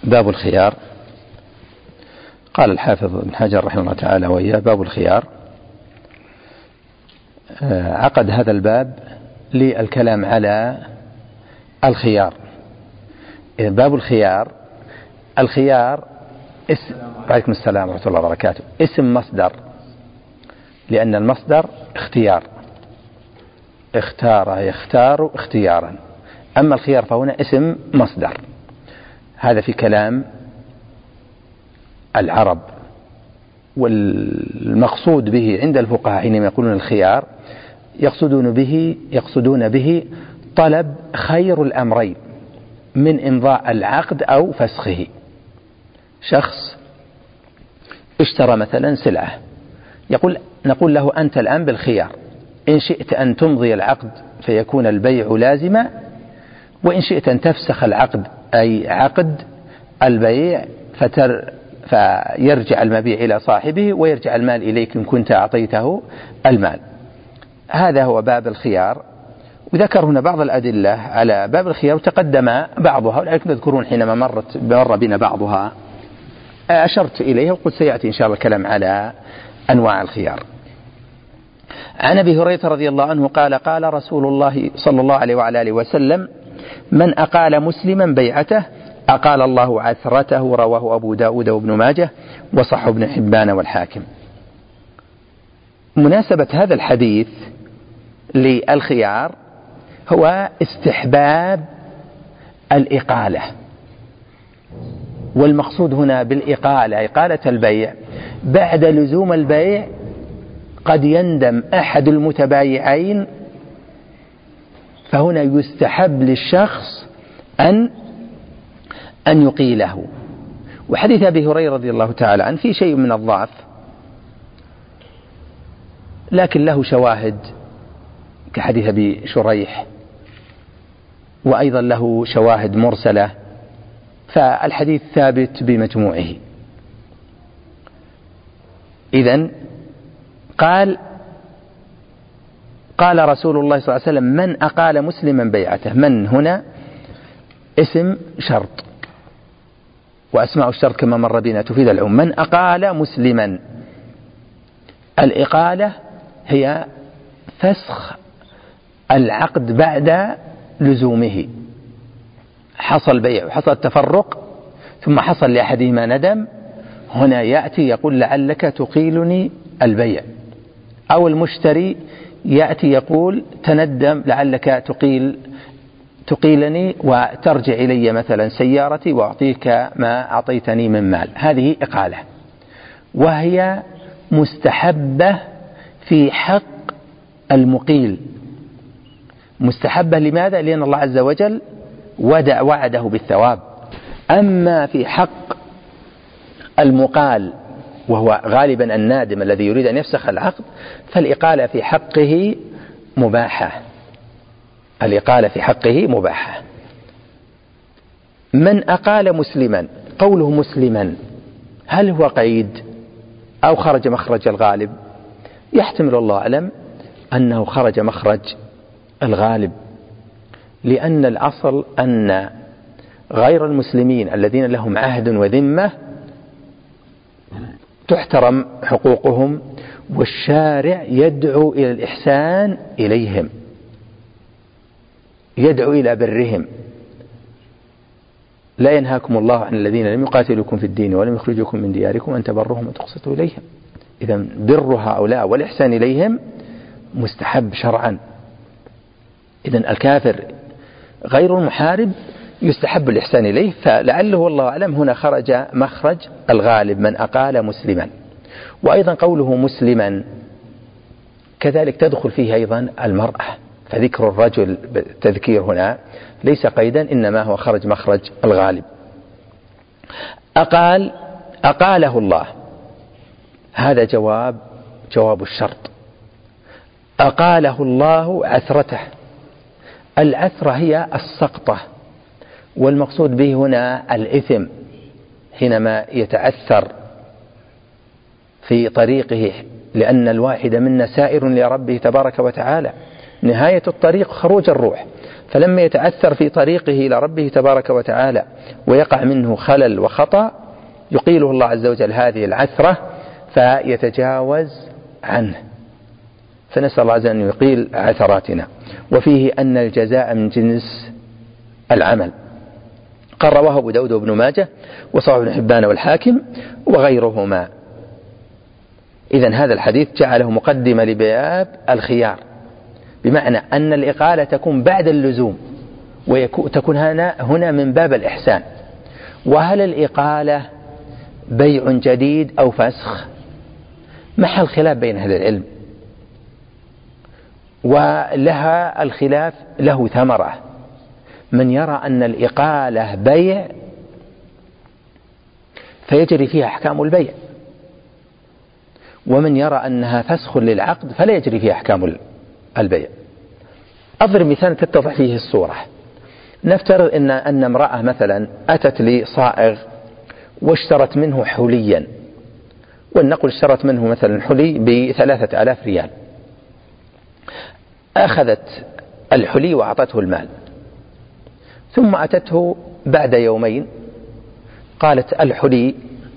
باب الخيار. قال الحافظ ابن حجر رحمه الله تعالى وإياه: باب الخيار. عقد هذا الباب للكلام على الخيار. باب الخيار. الخيار اسم، عليكم السلام ورحمة الله وبركاته، اسم مصدر، لأن المصدر اختيار، اختار يختار اختيارا. أما الخيار فهنا اسم مصدر. هذا في كلام العرب. والمقصود به عند الفقهاء حينما يقولون الخيار يقصدون به طلب خير الأمرين من إمضاء العقد أو فسخه. شخص اشترى مثلا سلعة، نقول له: أنت الآن بالخيار، إن شئت أن تمضي العقد فيكون البيع لازما، وإن شئت أن تفسخ العقد أي عقد البيع فيرجع المبيع إلى صاحبه ويرجع المال إليك إن كنت أعطيته المال. هذا هو باب الخيار. وذكر هنا بعض الأدلة على باب الخيار وتقدم بعضها، ولكن تذكرون حينما مر بنا بعضها أشرت إليها وقلت سيأتي إن شاء الله الكلام على أنواع الخيار. عن أبي هريرة رضي الله عنه قال: قال رسول الله صلى الله عليه وعلى آله وسلم: من أقال مسلما بيعته أقال الله عثرته. رواه أبو داود وابن ماجه وصح ابن حبان والحاكم. مناسبة هذا الحديث للخيار هو استحباب الإقالة، والمقصود هنا بالإقالة إقالة البيع بعد لزوم البيع. قد يندم أحد المتبايعين، فهنا يستحب للشخص أن يقيله. وحديث أبي هريرة رضي الله تعالى عنه فيه شيء من الضعف، لكن له شواهد كحديث أبي شريح، وأيضا له شواهد مرسلة، فالحديث ثابت بمجموعه. إذن قال رسول الله صلى الله عليه وسلم: من أقال مسلما بيعته. من هنا اسم شرط، وأسماء الشرط كما مر بنا تفيد العموم. من أقال مسلما، الإقالة هي فسخ العقد بعد لزومه. حصل بيع وحصل تفرق ثم حصل لأحدهما ندم، هنا يأتي يقول: لعلك تقيلني البيع. أو المشتري يأتي يقول: تندم لعلك تقيلني وترجع إلي مثلا سيارتي وأعطيك ما أعطيتني من مال. هذه إقالة، وهي مستحبة في حق المقيل. مستحبة لماذا؟ لأن الله عز وجل وعده بالثواب. أما في حق المقال وهو غالبا النادم الذي يريد أن يفسخ العقد، فالإقالة في حقه مباحة. الإقالة في حقه مباحة. من أقال مسلما، قوله مسلما هل هو قيد أو خرج مخرج الغالب؟ يحتمل الله أعلم أنه خرج مخرج الغالب، لأن الأصل أن غير المسلمين الذين لهم عهد وذمة تحترم حقوقهم، والشارع يدعو إلى الإحسان إليهم، يدعو إلى برهم. لا ينهاكم الله عن الذين لم يقاتلوكم في الدين ولم يخرجوكم من دياركم أن تبرهم وتقسطوا إليهم. إذن بر هؤلاء والإحسان إليهم مستحب شرعا. إذن الكافر غير المحارب يستحب الإحسان إليه، فلعله والله أعلم هنا خرج مخرج الغالب: من أقال مسلما. وأيضا قوله مسلما كذلك تدخل فيه أيضا المرأة، فذكر الرجل بالتذكير هنا ليس قيدا، إنما هو خرج مخرج الغالب. أقاله الله، هذا جواب الشرط. أقاله الله عثرته. العثرة هي السقطة، والمقصود به هنا الإثم، حينما يتعثر في طريقه، لأن الواحد منا سائر لربه تبارك وتعالى، نهاية الطريق خروج الروح، فلما يتعثر في طريقه إلى ربه تبارك وتعالى ويقع منه خلل وخطأ يقيله الله عز وجل هذه العثرة فيتجاوز عنه، فنسأل الله عز وجل أن يقيل عثراتنا. وفيه أن الجزاء من جنس العمل. قال رواه أبو داود وابن ماجه وصححه ابن حبان والحاكم وغيرهما. إذن هذا الحديث جعله مقدمة لباب الخيار، بمعنى أن الإقالة تكون بعد اللزوم وتكون هنا من باب الإحسان. وهل الإقالة بيع جديد أو فسخ؟ محل خلاف بين أهل العلم، ولها الخلاف له ثمرة. من يرى أن الإقالة بيع فيجري فيها أحكام البيع، ومن يرى أنها فسخ للعقد فلا يجري فيها أحكام البيع. أضرب مثال تتضح فيه الصورة. نفترض أن امرأة مثلا أتت لصائغ واشترت منه حليا، ولنقل اشترت منه مثلا حلي ب3,000 ريال، أخذت الحلي وأعطته المال، ثم أتته بعد يومين قالت الحلي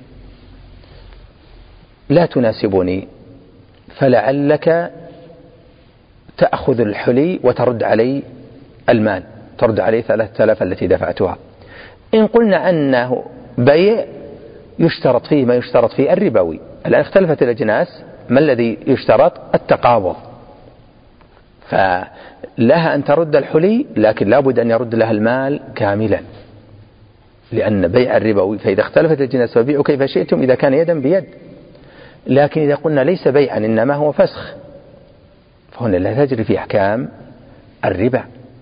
لا تناسبني، فلعلك تأخذ الحلي وترد علي المال، ترد علي 3,000 التي دفعتها. إن قلنا أنه بيع يشترط فيه ما يشترط فيه الربوي. الآن اختلفت الأجناس، ما الذي يشترط؟ التقابض، فلها أن ترد الحلي لكن لابد أن يرد لها المال كاملا، لأن بيع الربوي فإذا اختلفت الأجناس فبيعوا كيف شئتم إذا كان يدا بيد. لكن إذا قلنا ليس بيعا إنما هو فسخ فهنا لا تجري في أحكام الربا.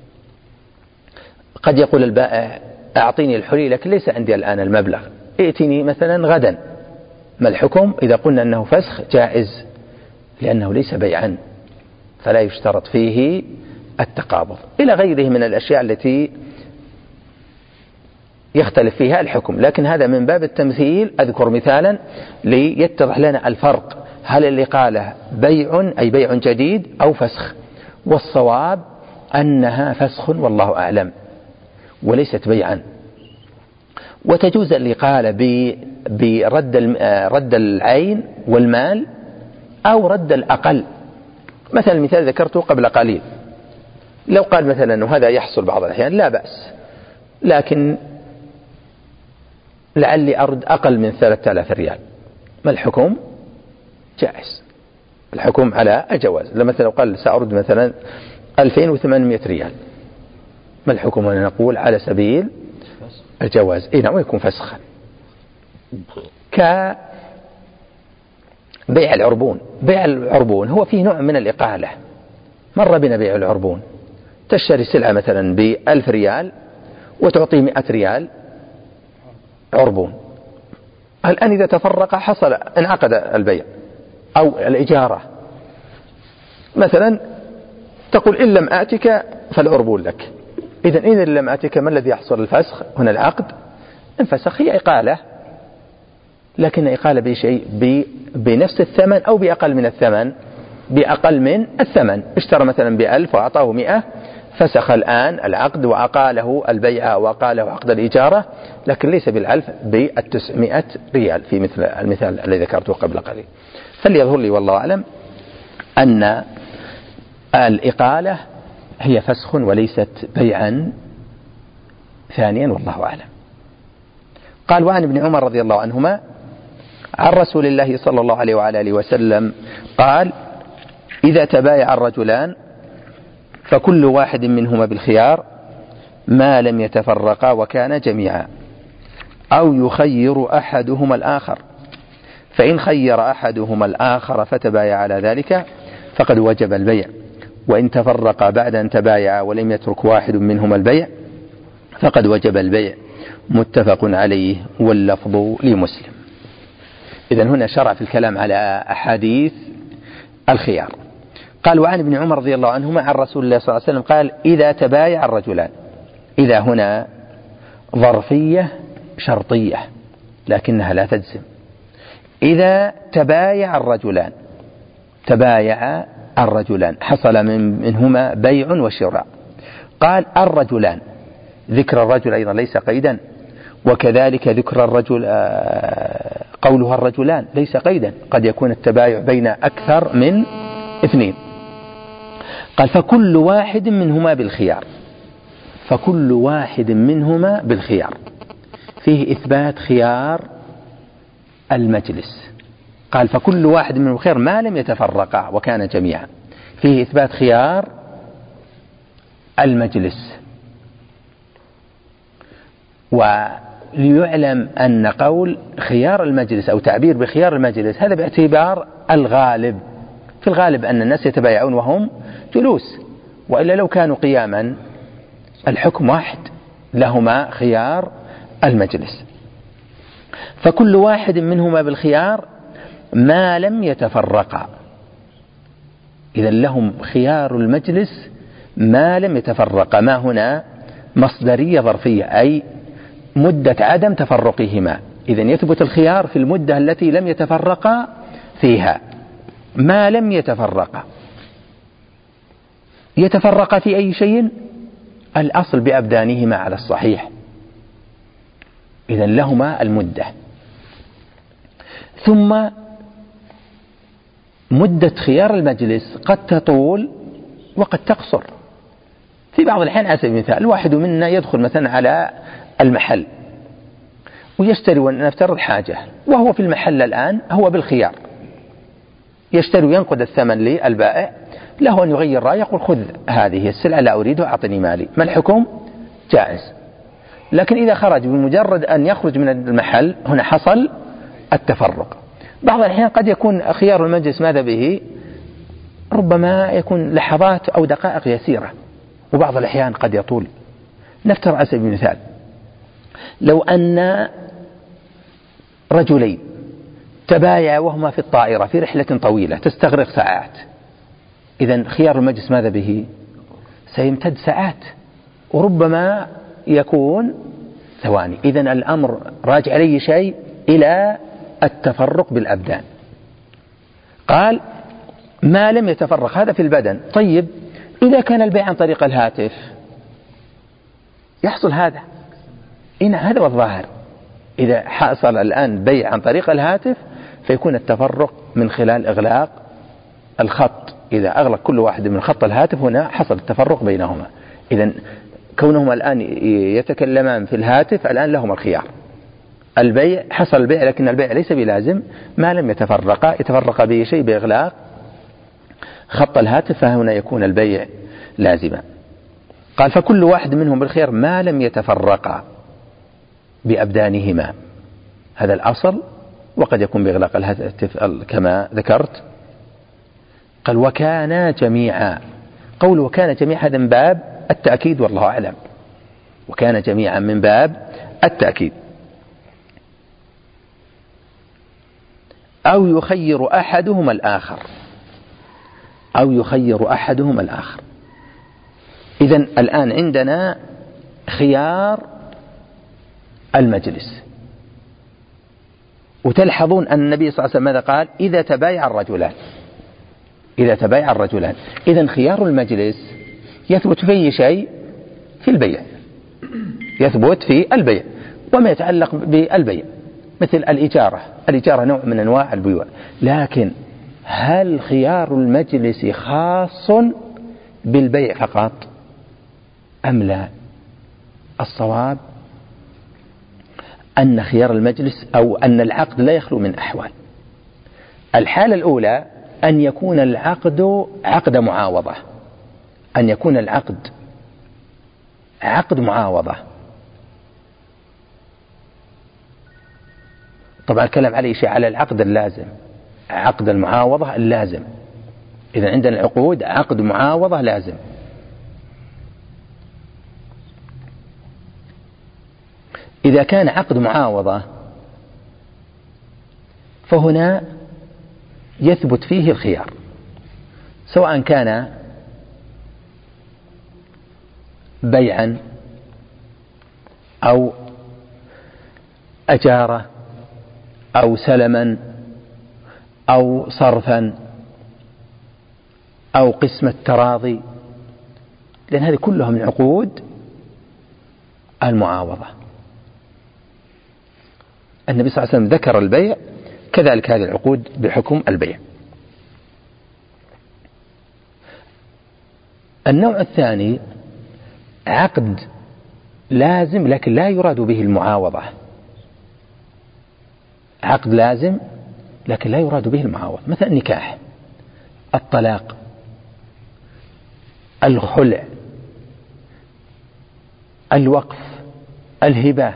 قد يقول البائع أعطيني الحلي لكن ليس عندي الآن المبلغ، ائتني مثلا غدا. ما الحكم؟ إذا قلنا أنه فسخ جائز لأنه ليس بيعا فلا يشترط فيه التقابض، إلى غيره من الأشياء التي يختلف فيها الحكم. لكن هذا من باب التمثيل، أذكر مثالا ليتضح لنا الفرق، هل الإقالة بيع أي بيع جديد أو فسخ؟ والصواب أنها فسخ والله أعلم وليست بيعا. وتجوز الإقالة برد العين والمال أو رد الأقل. مثلا المثال ذكرته قبل قليل، لو قال مثلا وهذا يحصل بعض الأحيان لا بأس لكن لعلي أرد أقل من 3,000 ريال، ما الحكم؟ جائز، الحكم على الجواز. لما مثلا قال سأرد مثلا 2,800 ريال، ما الحكم؟ أن نقول على سبيل الجواز. نعم، ويكون فسخا. كبيع العربون. بيع العربون هو فيه نوع من الإقالة، مر بنا بيع العربون، تشتري سلعة مثلا ب1,000 ريال وتعطي 100 ريال عربون. الآن إذا تفرق حصل انعقد البيع. أو الإجارة مثلا تقول إن لم آتك فالعربون لك. إذا لم آتك ما الذي يحصل؟ الفسخ. هنا العقد انفسخ، هي إقالة لكن إقالة بشيء بنفس الثمن أو بأقل من الثمن. بأقل من الثمن، اشترى مثلا ب1,000 وأعطاه 100، فسخ الآن العقد وأقاله البيع وأقاله عقد الإجارة، لكن ليس ب1,000 ب900 ريال في مثل المثال الذي ذكرته قبل قليل. فليظهر لي والله أعلم أن الإقالة هي فسخ وليست بيعا ثانيا والله أعلم. قال وعن ابن عمر رضي الله عنهما عن رسول الله صلى الله عليه وعلى آله وسلم قال إذا تبايع الرجلان فكل واحد منهما بالخيار ما لم يتفرقا وكان جميعا، أو يخير أحدهما الآخر، فإن خير أحدهما الآخر فتبايع على ذلك فقد وجب البيع، وإن تفرقا بعد أن تبايعا ولم يترك واحد منهما البيع فقد وجب البيع. متفق عليه واللفظ لمسلم. إذن هنا شرع في الكلام على أحاديث الخيار. قال وعن ابن عمر رضي الله عنهما عن رسول الله صلى الله عليه وسلم قال إذا تبايع الرجلان. إذا هنا ظرفية شرطية لكنها لا تجزم. إذا تبايع الرجلان، تبايع الرجلان حصل منهما بيع وشراء. قال الرجلان، ذكر الرجل أيضا ليس قيدا، وكذلك ذكر الرجل قولها الرجلان ليس قيدا، قد يكون التبايع بين أكثر من اثنين. قال فكل واحد منهما بالخيار، فكل واحد منهما بالخيار، فيه إثبات خيار المجلس. قال فكل واحد منهم خير ما لم يتفرقا وكان جميعا، فيه إثبات خيار المجلس. وليعلم أن قول خيار المجلس أو تعبير بخيار المجلس هذا باعتبار الغالب، في الغالب أن الناس يتبايعون وهم جلوس، وإلا لو كانوا قياما الحكم واحد، لهما خيار المجلس. فكل واحد منهما بالخيار ما لم يتفرقا، إذا لهم خيار المجلس ما لم يتفرقا. ما هنا مصدرية ظرفية، أي مدة عدم تفرقهما، إذا يثبت الخيار في المدة التي لم يتفرقا فيها. ما لم يتفرقا، يتفرقا في أي شيء؟ الأصل بأبدانهما على الصحيح، إذا لهما المدة. ثم مدة خيار المجلس قد تطول وقد تقصر. في بعض الأحيان على سبيل المثال الواحد منا يدخل مثلا على المحل ويشتري، ونفترض حاجة، وهو في المحل الآن هو بالخيار، يشتري وينقد الثمن للبائع، له أن يغير رأيه يقول خذ هذه السلعة لا أريدها أعطني مالي، ما الحكم؟ جائز. لكن إذا خرج بمجرد أن يخرج من المحل هنا حصل التفرق. بعض الأحيان قد يكون خيار المجلس ماذا به؟ ربما يكون لحظات أو دقائق يسيرة، وبعض الأحيان قد يطول. نفترض على سبيل المثال لو أن رجلين تبايعا وهما في الطائرة في رحلة طويلة تستغرق ساعات، إذن خيار المجلس ماذا به؟ سيمتد ساعات وربما يكون ثواني. إذن الأمر راجع عليه شيء إلى التفرق بالأبدان. قال ما لم يتفرق، هذا في البدن. طيب إذا كان البيع عن طريق الهاتف يحصل هذا، إن هذا هو الظاهر. إذا حصل الآن بيع عن طريق الهاتف فيكون التفرق من خلال إغلاق الخط. إذا أغلق كل واحد من خط الهاتف هنا حصل التفرق بينهما. إذن كونهما الآن يتكلمان في الهاتف الآن لهم الخيار. البيع حصل البيع، لكن البيع ليس بلازم ما لم يتفرق به شيء بإغلاق خط الهاتف، فهنا يكون البيع لازما. قال فكل واحد منهم بالخيار ما لم يتفرقا بأبدانهما، هذا الأصل، وقد يكون بإغلاق الهاتف كما ذكرت. قال وكان جميعا، قول وكان جميعا هذا من باب التأكيد والله أعلم، وكان جميعا من باب التأكيد. أو يخير أحدهما الآخر، أو يخير أحدهما الآخر. إذن الآن عندنا خيار المجلس، وتلحظون أن النبي صلى الله عليه وسلم ماذا قال؟ إذا تبايع الرجلان، إذا تبايع الرجلان. إذن خيار المجلس يثبت فيه شيء في البيع، يثبت في البيع وما يتعلق بالبيع، مثل الإجارة. الإجارة نوع من أنواع البيوع، لكن هل خيار المجلس خاص بالبيع فقط أم لا؟ الصواب أن خيار المجلس أو أن العقد لا يخلو من أحوال. الحالة الأولى أن يكون العقد عقد معاوضة، أن يكون العقد عقد معاوضة. طبعا الكلام عليه شيء على العقد اللازم، عقد المعاوضة اللازم. إذا عندنا العقود عقد معاوضة لازم. إذا كان عقد معاوضة فهنا يثبت فيه الخيار، سواء كان بيعا أو أجارة أو سلما أو صرفا أو قسمة تراضي، لأن هذه كلها من عقود المعاوضة. النبي صلى الله عليه وسلم ذكر البيع، كذلك هذه العقود بحكم البيع. النوع الثاني عقد لازم لكن لا يراد به المعاوضة. عقد لازم لكن لا يراد به المعاوضة، مثل النكاح، الطلاق، الخلع، الوقف، الهبة،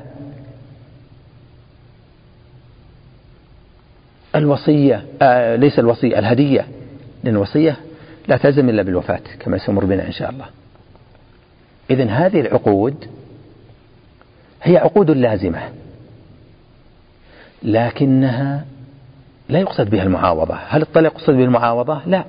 الوصية، ليس الوصية، الهدية، لأن الوصية لا تلزم إلا بالوفاة كما سيمر بنا إن شاء الله. إذن هذه العقود هي عقود لازمة لكنها لا يقصد بها المعاوضة. هل الطلاق يقصد به المعاوضة؟ لا.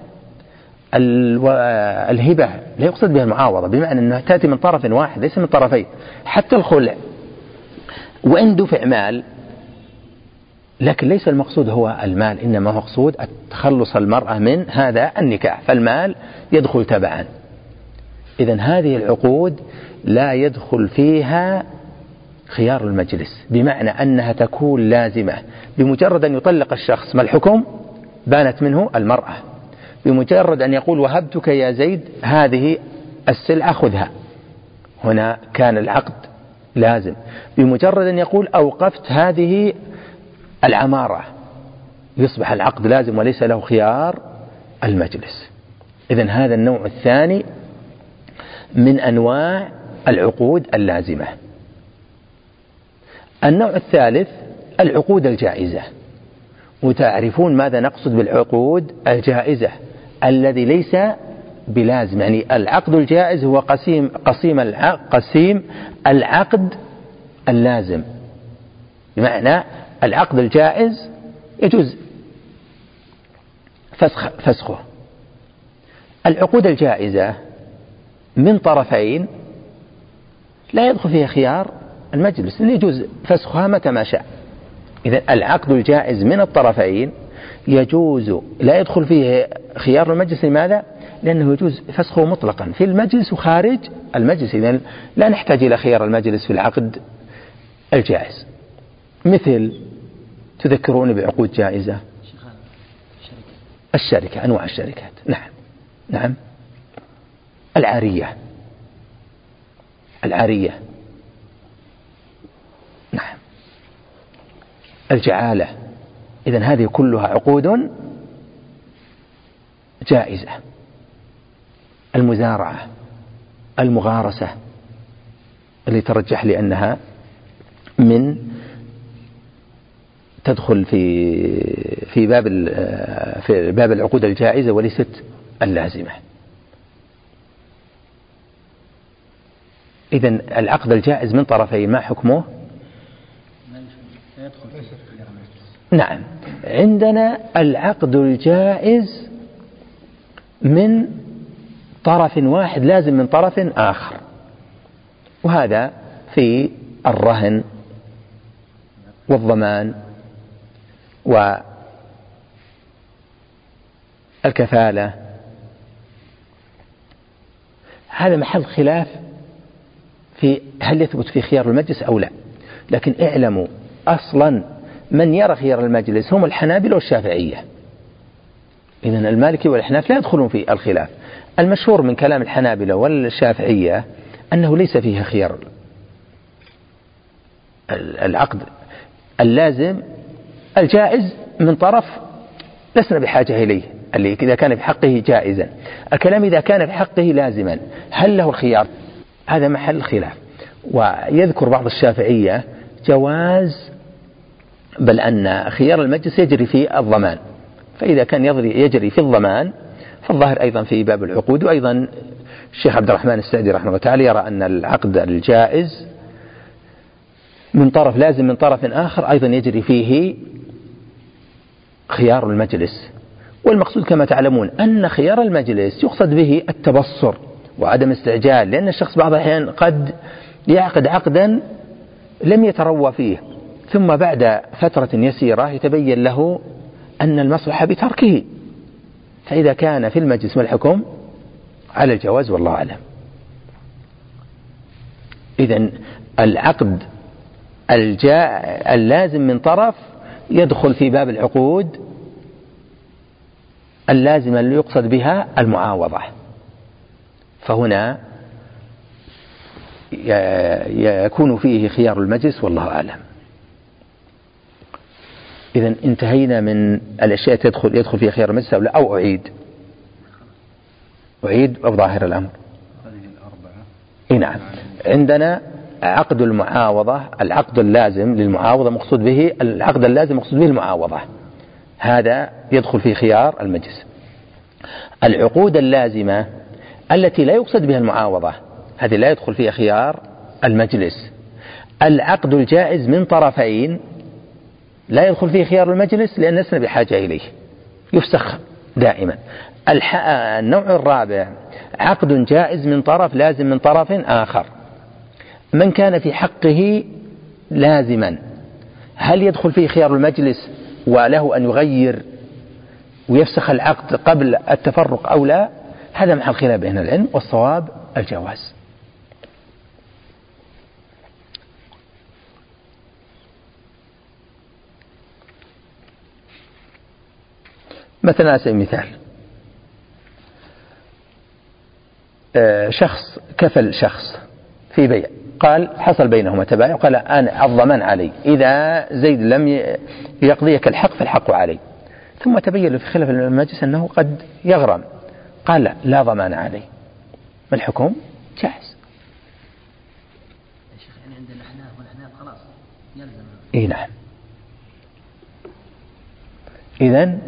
الهبة لا يقصد بها المعاوضة، بمعنى أنها تأتي من طرف واحد ليس من طرفين. حتى الخلع وإن دفع مال لكن ليس المقصود هو المال، إنما هو مقصود تخلص المرأة من هذا النكاح، فالمال يدخل تبعا. إذن هذه العقود لا يدخل فيها خيار المجلس، بمعنى أنها تكون لازمة. بمجرد أن يطلق الشخص ما الحكم؟ بانت منه المرأة. بمجرد أن يقول وهبتك يا زيد هذه السلعة خذها، هنا كان العقد لازم. بمجرد أن يقول أوقفت هذه العمارة يصبح العقد لازم وليس له خيار المجلس. إذن هذا النوع الثاني من أنواع العقود اللازمة. النوع الثالث العقود الجائزة. وتعرفون ماذا نقصد بالعقود الجائزة؟ الذي ليس بلازم، يعني العقد الجائز هو قسيم العقد اللازم، بمعنى العقد الجائز يجوز فسخه. العقود الجائزة من طرفين لا يدخل فيها خيار المجلس، يجوز فسخها متى ما شاء. إذا العقد الجائز من الطرفين يجوز لا يدخل فيه خيار المجلس. لماذا؟ لأنه يجوز فسخه مطلقا في المجلس وخارج المجلس. إذا لا نحتاج إلى خيار المجلس في العقد الجائز. مثل تذكرون بعقود جائزة؟ الشركة، أنواع الشركات. نعم. العارية. نعم. الجعالة. إذن هذه كلها عقود جائزة. المزارعة، المغارسة اللي ترجح لي أنها تدخل في باب العقود الجائزة وليست اللازمة. إذن العقد الجائز من طرفين ما حكمه؟ نعم. عندنا العقد الجائز من طرف واحد لازم من طرف آخر، وهذا في الرهن والضمان والكفالة. هذا محل خلاف في هل يثبت في خيار المجلس أو لا. لكن اعلموا أصلا من يرى خيار المجلس هم الحنابلة والشافعية. إذن المالكي والحناف لا يدخلون في الخلاف. المشهور من كلام الحنابلة والشافعية أنه ليس فيها خيار العقد اللازم الجائز من طرف لسنا بحاجة إليه، اللي إذا كان في حقه جائزا. الكلام إذا كان في حقه لازما هل له الخيار؟ هذا محل خلاف. ويذكر بعض الشافعية جواز، بل أن خيار المجلس يجري في الضمان، فإذا كان يجري في الضمان فالظاهر أيضا في باب العقود. وأيضا الشيخ عبد الرحمن السعدي رحمه الله تعالى يرى أن العقد الجائز من طرف لازم من طرف آخر أيضا يجري فيه خيار المجلس. والمقصود كما تعلمون أن خيار المجلس يقصد به التبصر وعدم استعجال، لأن الشخص بعض الأحيان قد يعقد عقدا لم يتروى فيه، ثم بعد فترة يسيرة يتبين له أن المصلحة بتركه، فإذا كان في المجلس ما الحكم؟ على الجواز والله أعلم. إذن العقد اللازم من طرف يدخل في باب العقود اللازمة اللي يقصد بها المعاوضة، فهنا يكون فيه خيار المجلس والله أعلم. إذن انتهينا من الأشياء يدخل فيها خيار المجلس أو أعيد أو ظاهر الأمر. نعم، عندنا عقد المعاوضة، العقد اللازم للمعاوضة مقصود به العقد اللازم مقصود به المعاوضة، هذا يدخل في خيار المجلس. العقود اللازمة التي لا يقصد بها المعاوضة هذه لا يدخل فيها خيار المجلس. العقد الجائز من طرفين لا يدخل فيه خيار المجلس لأن لسنا بحاجة إليه، يفسخ دائما. النوع الرابع عقد جائز من طرف لازم من طرف آخر، من كان في حقه لازما هل يدخل فيه خيار المجلس وله أن يغير ويفسخ العقد قبل التفرق أو لا؟ هذا محل خلاف بين العلم، والصواب الجواز. مثلا على سبيل المثال شخص كفل شخص في بيع، قال حصل بينهما تبايع، قال أنا الضمان علي، إذا زيد لم يقضيك الحق فالحق علي، ثم تبين في خلاف المجلس أنه قد يغرم، قال لا ضمان علي، ما الحكم؟ جائز. يا شيخ يعني عند الأحناف والأحناف خلاص يلزم. إيه نعم. إذن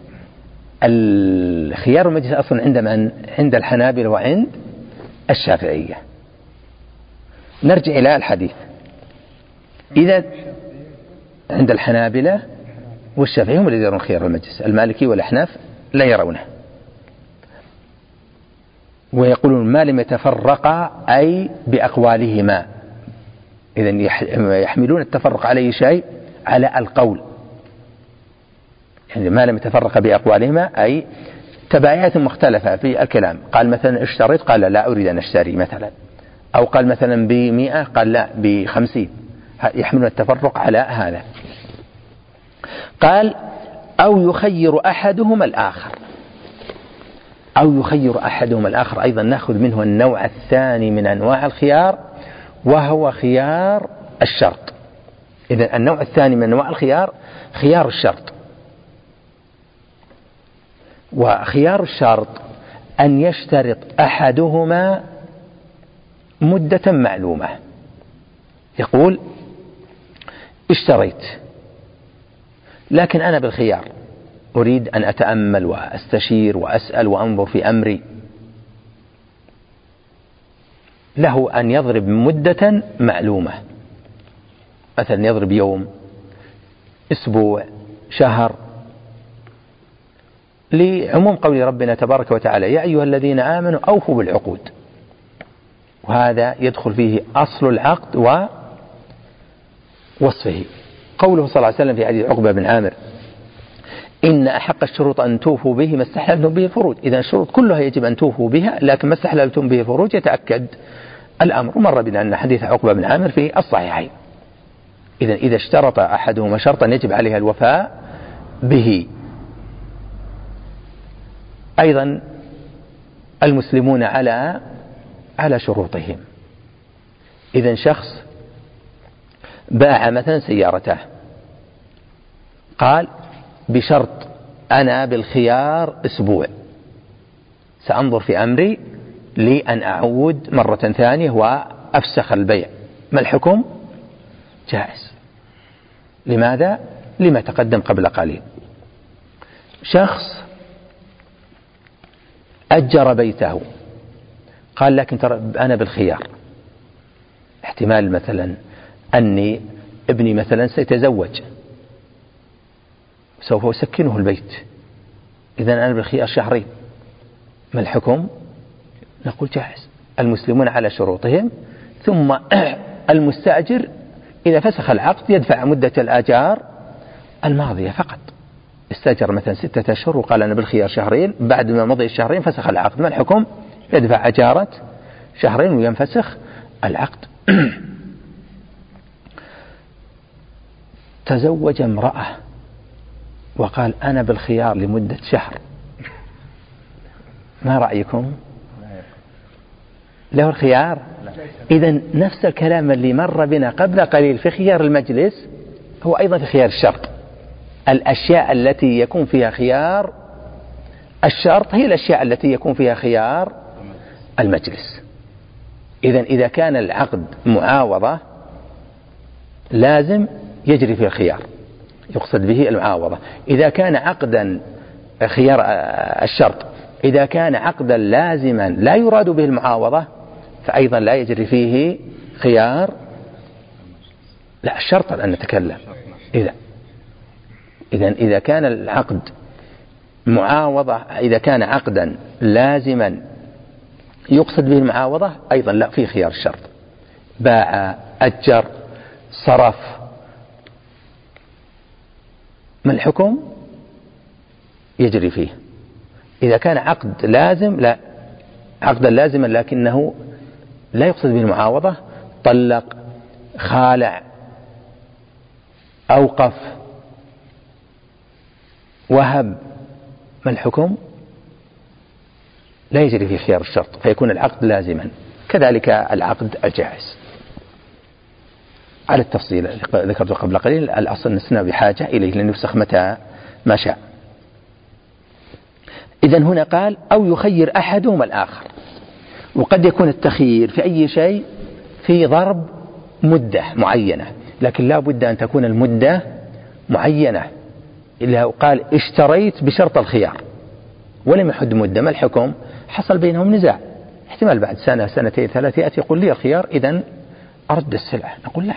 الخيار المجلس أصلا عند من؟ عند الحنابلة وعند الشافعية. نرجع إلى الحديث. إذا عند الحنابلة والشافعية هم الذين يرون خيار المجلس، المالكي والأحناف لا يرونه، ويقولون ما لم يتفرقا أي بأقوالهما، إذن يحملون التفرق على شيء على القول، يعني ما لم يتفرق بأقوالهما أي تبايعات مختلفة في الكلام، قال مثلا اشتريت قال لا أريد أن أشتري مثلا، أو قال مثلا ب100 قال لا ب50، يحملون التفرق على هذا. قال أو يخير أحدهما الآخر، أو يخير أحدهما الآخر أيضا نأخذ منه النوع الثاني من أنواع الخيار وهو خيار الشرط. إذن النوع الثاني من أنواع الخيار خيار الشرط، وخيار الشرط أن يشترط أحدهما مدة معلومة، يقول اشتريت لكن أنا بالخيار أريد أن أتأمل وأستشير وأسأل وأنظر في أمري، له أن يضرب مدة معلومة، مثلا يضرب يوم، أسبوع، شهر، لعموم قول ربنا تبارك وتعالى يا أيها الذين آمنوا أوفوا بالعقود، وهذا يدخل فيه أصل العقد ووصفه. قوله صلى الله عليه وسلم في حديث عقبة بن عامر إن أحق الشروط أن توفوا به ما استحللتم به الفروج، إذا الشروط كلها يجب أن توفوا بها، لكن ما استحللتم به الفروج يتأكد الأمر. مر بنا أن حديث عقبة بن عامر في الصحيحين. إذا اشترط أحدهما شرطا يجب عليها الوفاء به. أيضا المسلمون على شروطهم. إذا شخص باع مثلا سيارته، قال بشرط أنا بالخيار أسبوع سأنظر في أمري لأن أعود مرة ثانية وأفسخ البيع، ما الحكم؟ جائز. لماذا؟ لما تقدم قبل قليل. شخص أجر بيته، قال لكن ترى أنا بالخيار، احتمال مثلا أني ابني مثلا سيتزوج سوف أسكنه البيت، إذن أنا بالخيار شهرين، ما الحكم؟ نقول جائز. المسلمون على شروطهم، ثم المستأجر إذا فسخ العقد يدفع مدة الآجار الماضية فقط، استأجر مثلا 6 أشهر وقال أنا بالخيار شهرين، بعد ما مضي الشهرين فسخ العقد، ما الحكم؟ يدفع أجارة شهرين وينفسخ العقد. تزوج امرأة وقال أنا بالخيار لمدة شهر، ما رأيكم؟ له الخيار؟ إذن نفس الكلام اللي مر بنا قبل قليل في خيار المجلس هو أيضا في خيار الشرط. الأشياء التي يكون فيها خيار الشرط هي الأشياء التي يكون فيها خيار المجلس. إذن إذا كان العقد معاوضة لازم يجري فيه الخيار، يقصد به المعاوضة. إذا كان عقدا خيار الشرط إذا كان عقدا لازما لا يراد به المعاوضة فأيضا لا يجري فيه خيار لا الشرط أن نتكلم. إذا كان العقد معاوضة، إذا كان عقدا لازما يقصد به المعاوضة أيضا لا فيه خيار الشرط. باع، أجر، صرف، ما الحكم؟ يجري فيه. إذا كان عقد لازم لا، عقدا لازما لكنه لا يقصد به المعاوضة، طلق، خالع، أوقف، وهب، ما الحكم؟ لا يجري فيه خيار الشرط فيكون العقد لازما. كذلك العقد الجائز على التفصيل ذكرته قبل قليل. الأصل أننا بحاجة إليه لأن يفسخ متى ما شاء. إذن هنا قال أو يخير أحدهما الآخر، وقد يكون التخيير في أي شيء في ضرب مدة معينة، لكن لا بد أن تكون المدة معينة. إلا قال اشتريت بشرط الخيار ولم يحد مدة، ما الحكم؟ حصل بينهم نزاع، احتمال بعد سنة، سنتين، 3 يأتي يقول لي الخيار إذن أرد السلعة، نقول لا.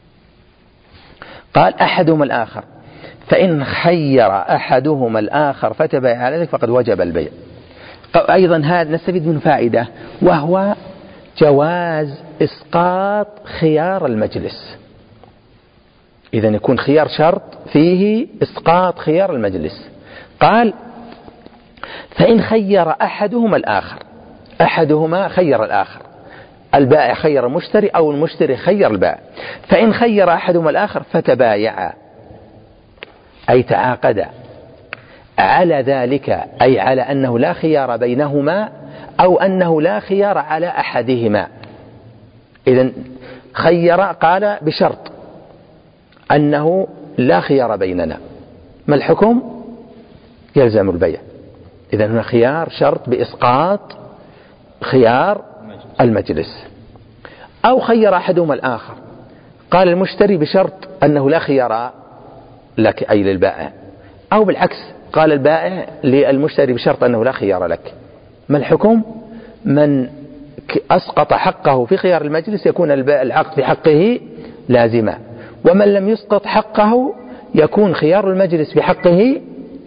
قال أحدهما الآخر، فإن خير أحدهما الآخر فتبايع على ذلك فقد وجب البيع. أيضا هذا نستفيد من فائدة، وهو جواز إسقاط خيار المجلس. إذن يكون خيار شرط فيه إسقاط خيار المجلس. قال فإن خير أحدهما الآخر، أحدهما خير الآخر، البائع خير المشتري أو المشتري خير البائع، فإن خير أحدهما الآخر فتبايعا أي تعاقدا على ذلك، أي على أنه لا خيار بينهما أو أنه لا خيار على أحدهما. إذن خير قال بشرط أنه لا خيار بيننا، ما الحكم؟ يلزم البيع. إذن هنا خيار شرط بإسقاط خيار المجلس. أو خير أحدهما الآخر، قال المشتري بشرط أنه لا خيار لك أي للبائع، أو بالعكس قال البائع للمشتري بشرط أنه لا خيار لك، ما الحكم؟ من أسقط حقه في خيار المجلس يكون العقد في حقه لازما، ومن لم يسقط حقه يكون خيار المجلس في حقه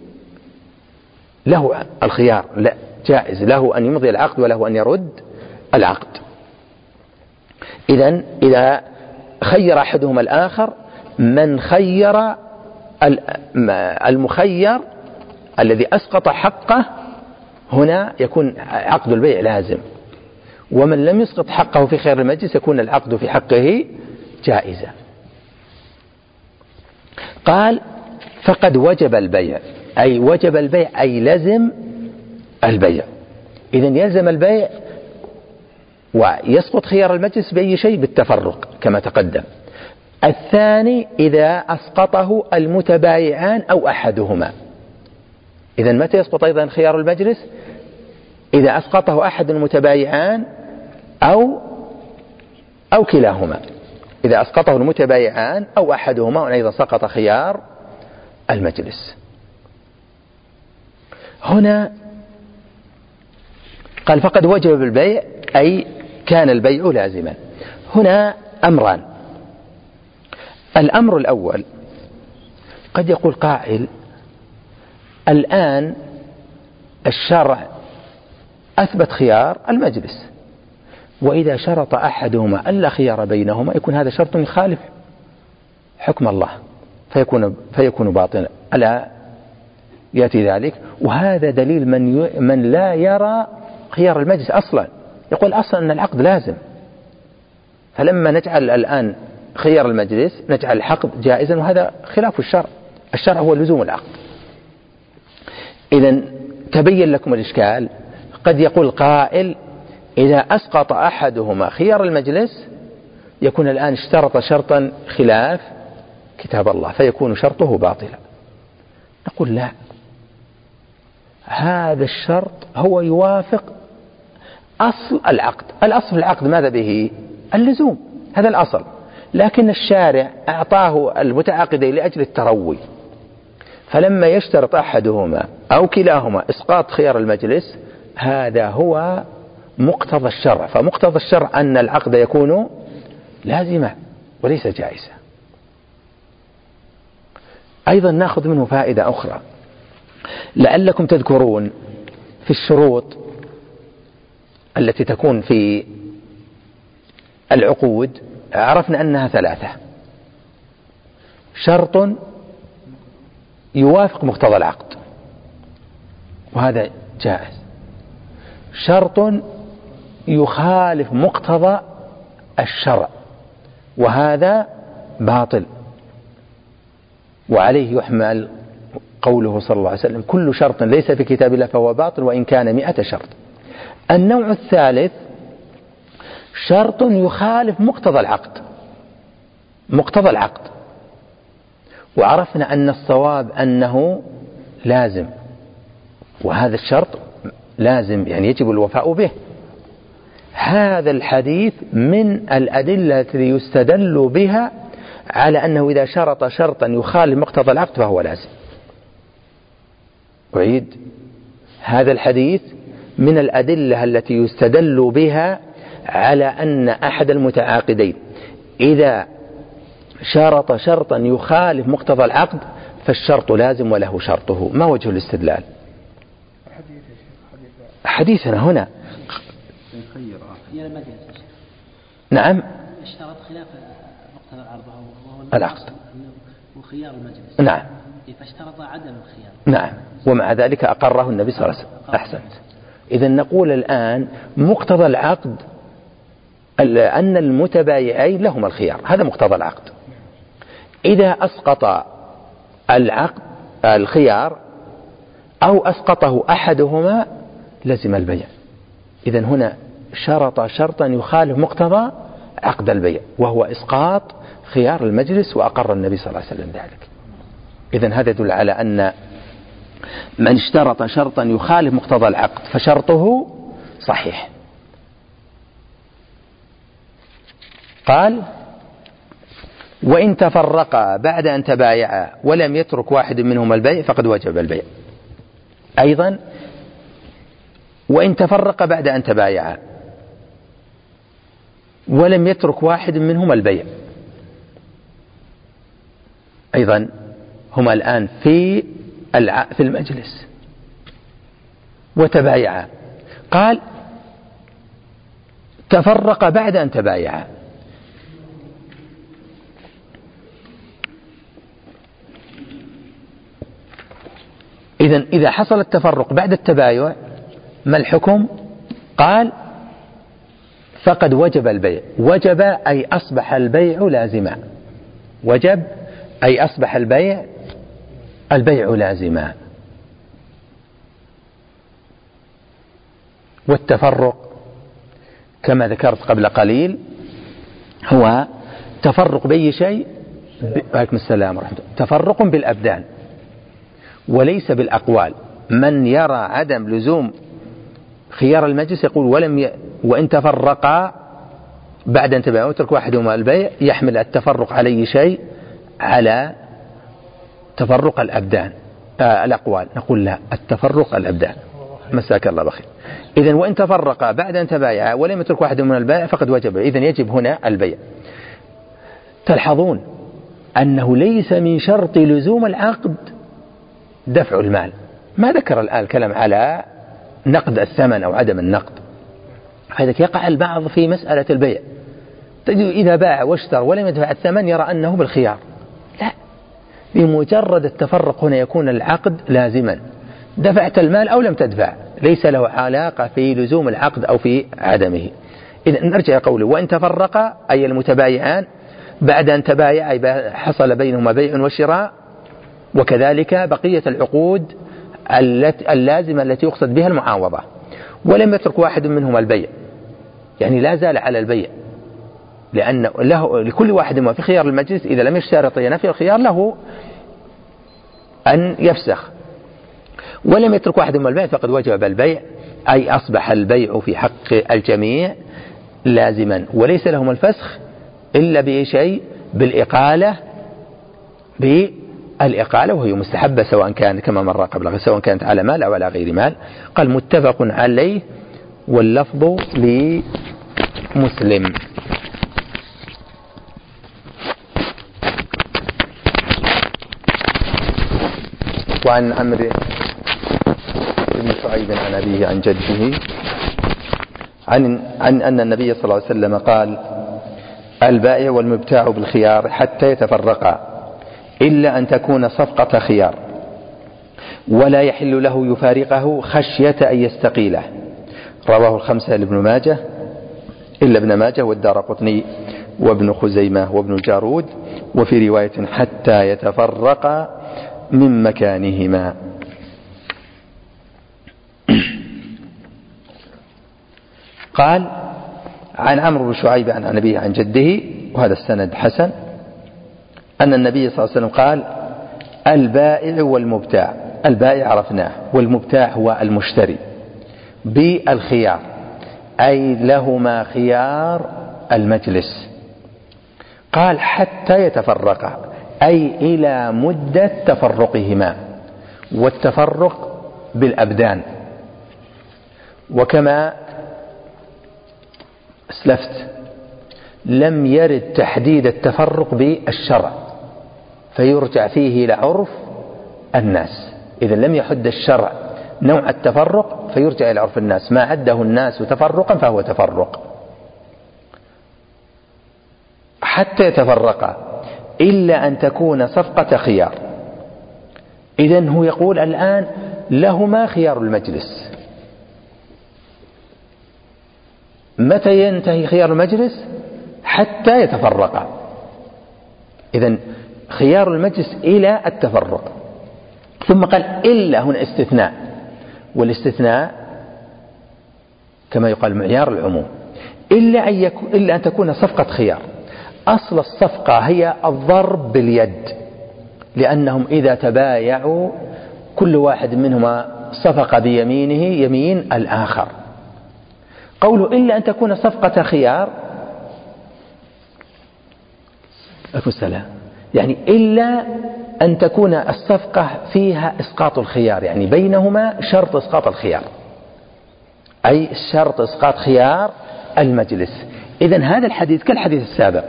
له الخيار، لا جائز له أن يمضي العقد وله أن يرد العقد. إذن إذا خير أحدهما الآخر، من خير المخير الذي أسقط حقه هنا يكون عقد البيع لازم، ومن لم يسقط حقه في خيار المجلس يكون العقد في حقه جائزا. قال فقد وجب البيع، أي وجب البيع أي لزم البيع. إذن يلزم البيع ويسقط خيار المجلس بأي شيء بالتفرق كما تقدم. الثاني إذا أسقطه المتبايعان أو أحدهما. إذن متى يسقط أيضا خيار المجلس؟ إذا أسقطه أحد المتبايعان أو كلاهما. إذا أسقطه المتبايعان أو أحدهما أيضا سقط خيار المجلس. هنا قال فقد وجب البيع أي كان البيع لازما. هنا أمران. الأمر الأول، قد يقول قائل الآن الشرع أثبت خيار المجلس، وإذا شرط أحدهما ألا خيار بينهما يكون هذا شرط يخالف حكم الله فيكون باطلا. ألا يأتي ذلك. وهذا دليل من لا يرى خيار المجلس أصلا، يقول أصلا أن العقد لازم، فلما نجعل الآن خيار المجلس نجعل العقد جائزا، وهذا خلاف الشرع. الشرع هو لزوم العقد. إذن تبين لكم الإشكال. قد يقول قائل إذا أسقط أحدهما خيار المجلس يكون الآن اشترط شرطا خلاف كتاب الله فيكون شرطه باطلا. نقول لا، هذا الشرط هو يوافق أصل العقد. الأصل في العقد ماذا به؟ اللزوم، هذا الأصل. لكن الشارع أعطاه المتعاقدين لأجل التروي، فلما يشترط أحدهما أو كلاهما إسقاط خيار المجلس هذا هو مقتضى الشرع. فمقتضى الشرع أن العقد يكون لازما وليس جائزا. أيضا نأخذ منه فائدة أخرى، لعلكم تذكرون في الشروط التي تكون في العقود عرفنا أنها 3: شرط يوافق مقتضى العقد وهذا جائز، شرط يخالف مقتضى الشرع وهذا باطل، وعليه يحمل قوله صلى الله عليه وسلم: كل شرط ليس في كتاب الله فهو باطل وإن كان 100 شرط. النوع الثالث شرط يخالف مقتضى العقد، وعرفنا أن الصواب أنه لازم، وهذا الشرط لازم يعني يجب الوفاء به. هذا الحديث من الأدلة التي يستدل بها على أنه إذا شرط شرطا يخالف مقتضى العقد فهو لازم. أعيد، هذا الحديث من الأدلة التي يستدل بها على أن أحد المتعاقدين إذا شرط شرطا يخالف مقتضى العقد فالشرط لازم وله شرطه. ما وجه الاستدلال؟ حديثنا هنا نعم اشترط خلاف مقتضى العرض وهو العقد وخيار المجلس، نعم، فاشترط عدم الخيار، نعم، ومع ذلك أقره النبي صلى الله عليه وسلم. أحسنت. إذن نقول الآن مقتضى العقد أن المتبايعين لهم الخيار، هذا مقتضى العقد. إذا أسقط العقد الخيار أو أسقطه أحدهما لزم البيع. إذن هنا شرط شرطا يخالف مقتضى عقد البيع وهو إسقاط خيار المجلس، وأقر النبي صلى الله عليه وسلم ذلك. إذن هذا يدل على أن من اشترط شرطا يخالف مقتضى العقد فشرطه صحيح. قال: وإن تفرقا بعد أن تبايعا ولم يترك واحد منهما البيع فقد وجب البيع. أيضا وإن تفرق بعد أن تبايعا ولم يترك واحد منهما البيع، أيضا هما الآن في المجلس وتبايعا. قال: تفرق بعد أن تبايعا. إذن إذا حصل التفرق بعد التبايع ما الحكم؟ قال: فقد وجب البيع. وجب أي أصبح البيع لازما، وجب أي أصبح البيع لازما. والتفرق كما ذكرت قبل قليل هو تفرق بأي شيء، عليكم السلام ورحمة الله، تفرق بالأبدان وليس بالأقوال. من يرى عدم لزوم خيار المجلس يقول وإن تفرقا بعد أن تبايعوا وترك واحدهما البيع، يحمل التفرق على أي شيء؟ على تفرق الأبدان الأقوال. نقول لا، التفرق الأبدان. مساك الله بخير. إذن وإن تفرقا بعد أن تبايعا ولم يترك واحدهما البيع فقد وجب. إذن يجب هنا البيع. تلحظون أنه ليس من شرط لزوم العقد دفع المال. ما ذكر الآن الكلام على نقد الثمن أو عدم النقد. هذا يقع البعض في مسألة البيع، تجد إذا باع واشترى ولم يدفع الثمن يرى أنه بالخيار. لا، بمجرد التفرق هنا يكون العقد لازما، دفعت المال أو لم تدفع، ليس له علاقة في لزوم العقد أو في عدمه. إذا نرجع قوله وإن تفرقا أي المتبايعان بعد أن تبايعا حصل بينهما بيع وشراء، وكذلك بقية العقود اللازمة التي يقصد بها المعاوضة، ولم يترك واحد منهما البيع، يعني لا زال على البيع، لأن لكل واحد ما في خيار المجلس إذا لم يشترط نفي الخيار له أن يفسخ، ولم يترك واحد من البيع فقد وجب البيع، أي أصبح البيع في حق الجميع لازما، وليس لهم الفسخ إلا بشيء بالإقالة وهي مستحبة سواء كان كما مر قبل سواء كانت على مال أو على غير مال. قال متفق عليه واللفظ لمسلم. وعن عمرو بن شعيب عن أبيه عن جده عن أن النبي صلى الله عليه وسلم قال البائع والمبتاع بالخيار حتى يتفرقا إلا أن تكون صفقة خيار، ولا يحل له يفارقه خشية أن يستقيله. رواه الخمسة لابن ماجه إلا ابن ماجه والدارقطني وابن خزيمة وابن جارود، وفي رواية حتى يتفرقا من مكانهما. قال عن عمرو بن شعيب عن أبيه عن جده، وهذا السند حسن، أن النبي صلى الله عليه وسلم قال البائع والمبتاع، البائع عرفناه والمبتاع هو المشتري بالخيار، أي لهما خيار المجلس. قال حتى يتفرقا أي إلى مدة تفرقهما، والتفرق بالأبدان، وكما أسلفت لم يرد تحديد التفرق بالشرع فيرجع فيه إلى عرف الناس. إذا لم يحد الشرع نوع التفرق فيرجع إلى عرف الناس، ما عده الناس تفرقا فهو تفرق. حتى يتفرقا إلا أن تكون صفقة خيار. إذن هو يقول الآن لهما خيار المجلس. متى ينتهي خيار المجلس؟ حتى يتفرقا. إذن خيار المجلس إلى التفرق. ثم قال إلا، هنا استثناء، والاستثناء كما يقال معيار العموم، إلا أن تكون صفقة خيار. أصل الصفقة هي الضرب باليد، لأنهم إذا تبايعوا كل واحد منهما صفق بيمينه يمين الآخر. قوله إلا أن تكون صفقة خيار السلام، يعني إلا أن تكون الصفقة فيها إسقاط الخيار، يعني بينهما شرط إسقاط الخيار، أي شرط إسقاط خيار المجلس. إذن هذا الحديث كالحديث السابق،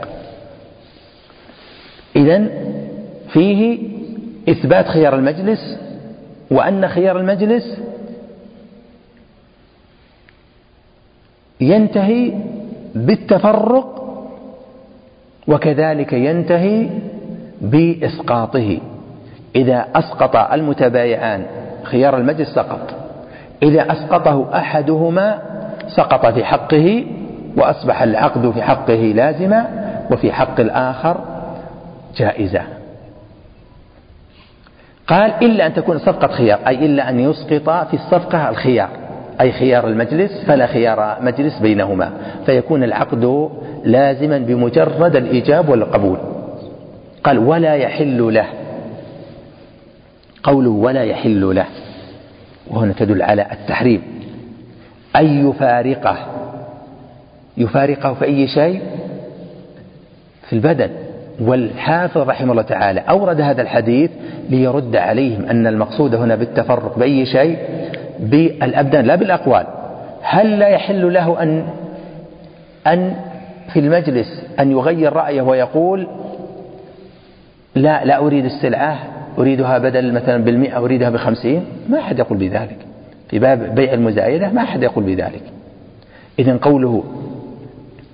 إذن فيه إثبات خيار المجلس، وأن خيار المجلس ينتهي بالتفرق، وكذلك ينتهي بإسقاطه. إذا أسقط المتبايعان خيار المجلس سقط، إذا أسقطه أحدهما سقط في حقه، وأصبح العقد في حقه لازما وفي حق الآخر جائزة. قال إلا أن تكون صفقة خيار، أي إلا أن يسقط في الصفقة الخيار، أي خيار المجلس، فلا خيار مجلس بينهما، فيكون العقد لازما بمجرد الإيجاب والقبول. قال ولا يحل له، قوله ولا يحل له وهنا تدل على التحريم، أي يفارقه في أي شيء؟ في البدن. والحافظ رحمه الله تعالى أورد هذا الحديث ليرد عليهم أن المقصود هنا بالتفرق بأي شيء بالأبدان لا بالأقوال. هل لا يحل له أن في المجلس أن يغير رأيه ويقول لا أريد السلعة، أريدها بدل مثلا ب100 أريدها ب50؟ ما أحد يقول بذلك. في باب بيع المزايدة ما أحد يقول بذلك. إذن قوله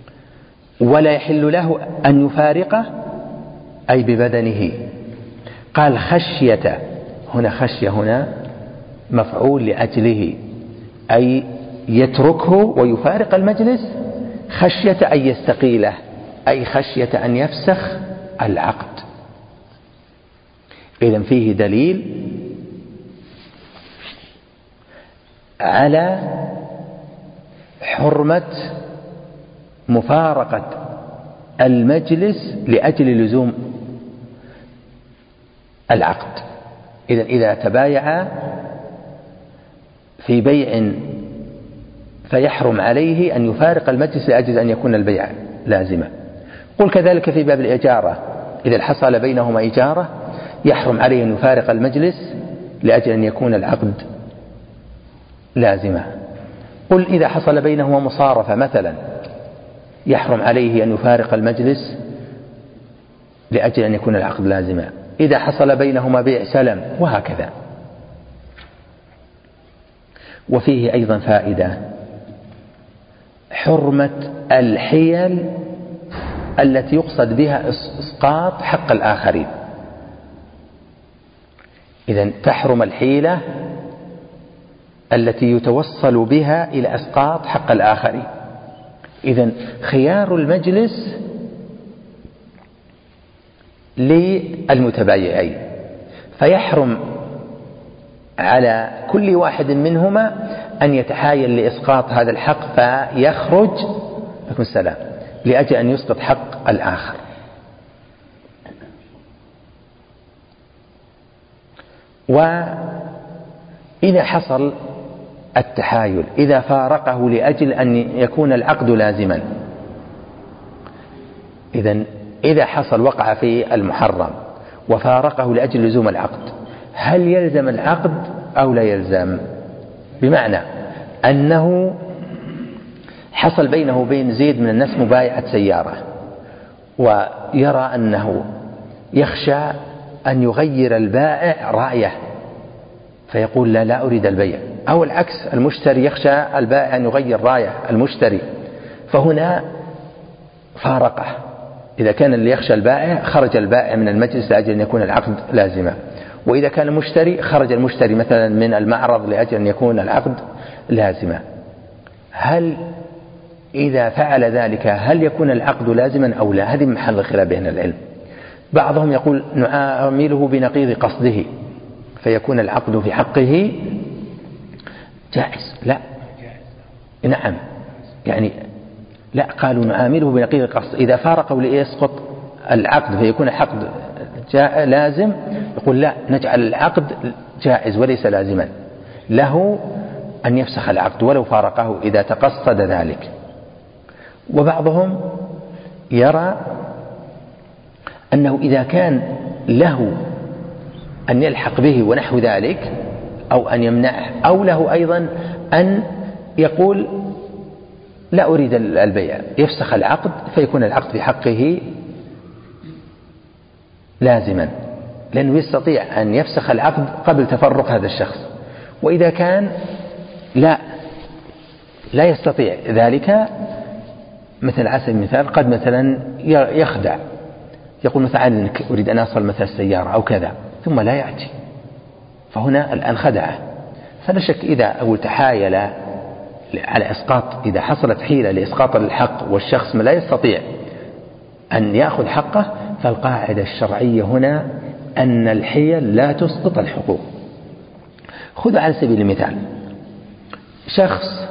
ولا يحل له أن يفارقه أي ببدنه. قال خشية، هنا خشية هنا مفعول لأجله، أي يتركه ويفارق المجلس خشية أن يستقيله، أي خشية أن يفسخ العقد. إذن فيه دليل على حرمة مفارقة المجلس لأجل لزوم العقد. إذا تبايع في بيع فيحرم عليه أن يفارق المجلس لأجل أن يكون البيع لازمة. قل كذلك في باب الإجارة، إذا حصل بينهما إجارة يحرم عليه أن يفارق المجلس لأجل أن يكون العقد لازمة. قل إذا حصل بينهما مصارفة مثلا يحرم عليه أن يفارق المجلس لأجل أن يكون العقد لازمة. إذا حصل بينهما بيع سلم وهكذا. وفيه أيضا فائدة حرمة الحيل التي يقصد بها إسقاط حق الآخرين. إذن تحرم الحيلة التي يتوصل بها إلى إسقاط حق الآخرين. إذن خيار المجلس للمتبايعين، فيحرم على كل واحد منهما أن يتحايل لإسقاط هذا الحق فيخرج لكم السلام لأجل أن يسقط حق الآخر. وإذا حصل التحايل إذا فارقه لأجل أن يكون العقد لازما، إذا حصل وقع في المحرم وفارقه لأجل لزوم العقد، هل يلزم العقد أو لا يلزم؟ بمعنى أنه حصل بينه وبين زيد من الناس مبايعة سيارة، ويرى أنه يخشى أن يغير البائع رأيه فيقول لا أريد البيع، أو العكس المشتري يخشى البائع أن يغير رأيه المشتري، فهنا فارقه. إذا كان اللي يخشى البائع خرج البائع من المجلس لأجل أن يكون العقد لازما، وإذا كان المشتري خرج المشتري مثلا من المعرض لأجل أن يكون العقد لازما. هل إذا فعل ذلك هل يكون العقد لازما أو لا؟ هذه محل الخلاف بين العلم. بعضهم يقول نعامله بنقيض قصده فيكون العقد في حقه جائز. لا، نعم، يعني لا، قالوا نعامله بنقيض قصد. إذا فارقوا ليسقط العقد فيكون العقد لازم، يقول لا، نجعل العقد جائز وليس لازما، له أن يفسخ العقد ولو فارقه إذا تقصد ذلك. وبعضهم يرى أنه إذا كان له أن يلحق به ونحو ذلك أو أن يمنعه، أو له أيضا أن يقول لا أريد البيع، يفسخ العقد فيكون العقد في حقه لازما، لأنه يستطيع أن يفسخ العقد قبل تفرق هذا الشخص. وإذا كان لا يستطيع ذلك، مثل على سبيل المثال قد مثلا يخدع، يقول مثلا أريد أن أصل مثل السيارة أو كذا ثم لا يأتي، فهنا الآن خدعه. فلا شك إذا تحايل على إسقاط، إذا حصلت حيلة لإسقاط الحق والشخص لا يستطيع أن يأخذ حقه، فالقاعدة الشرعية هنا أن الحيل لا تسقط الحقوق. خذ على سبيل المثال شخص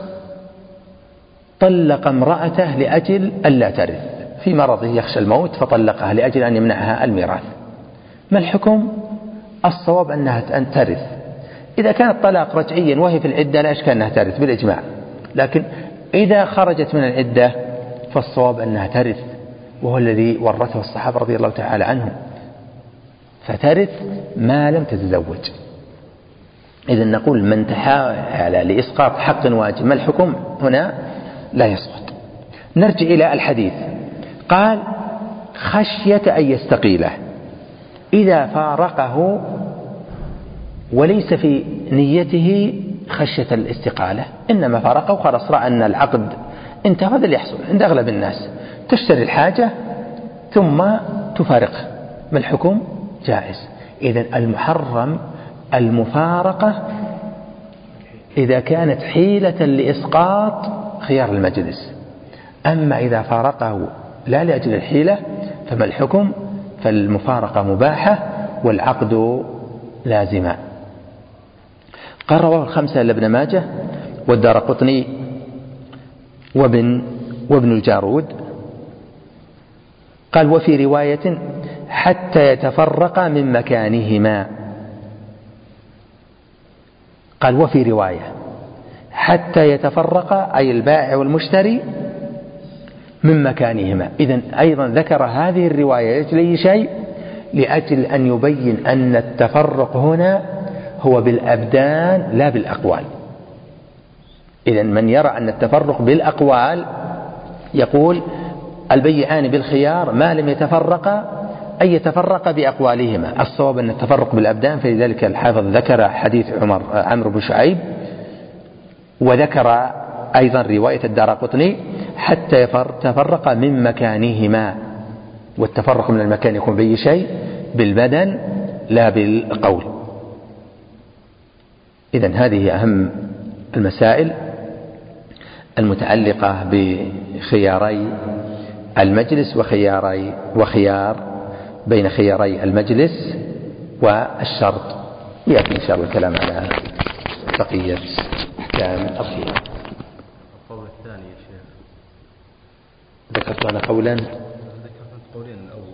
طلق امرأته لأجل ألا ترث، في مرضه يخشى الموت فطلقها لأجل أن يمنعها الميراث. ما الحكم؟ الصواب أنها أن ترث. إذا كان الطلاق رجعيا وهي في العدة لا إشكال أنها ترث بالإجماع، لكن إذا خرجت من العدة فالصواب أنها ترث، وهو الذي ورثه الصحابة رضي الله تعالى عنهم، فترث ما لم تتزوج. إذن نقول من تحاول لإسقاط حق واجب ما الحكم؟ هنا لا يسقط. نرجع إلى الحديث. قال خشية أن يستقيله، إذا فارقه وليس في نيته خشية الاستقالة، إنما فارقه خلاص رأى أن العقد انتهى. هذا اللي يحصل عند أغلب الناس، تشتري الحاجة ثم تفارقه، ما الحكم؟ جائز. إذن المحرم المفارقة إذا كانت حيلة لإسقاط خيار المجلس، أما إذا فارقه لا لأجل الحيلة فما الحكم؟ فالمفارقة مباحة والعقد لازما. قال رواه الخمسة إلا ابن ماجه والدارقطني وابن الجارود. قال وفي رواية حتى يتفرقا من مكانهما. قال وفي رواية حتى يتفرقا أي البائع والمشتري من مكانهما. إذن أيضا ذكر هذه الرواية لأجل شيء؟ لأجل أن يبين أن التفرق هنا هو بالأبدان لا بالأقوال. إذن من يرى أن التفرق بالأقوال يقول البيعان بالخيار ما لم يتفرقا أي يتفرق بأقوالهما. الصواب أن التفرق بالأبدان، فلذلك الحافظ ذكر حديث عمرو بن شعيب، وذكر أيضا رواية الدارقطني حتى يتفرق من مكانهما. والتفرق من المكان يكون بأي شيء؟ بالبدن لا بالقول. إذن هذه أهم المسائل المتعلقة بخياري المجلس وخيار بين خياري المجلس والشرط. يأتي إن شاء الله الكلام على بقية أحكام الخيار. القول الثاني يا شيخ ذكرت أنا قولا. ذكرت قولين.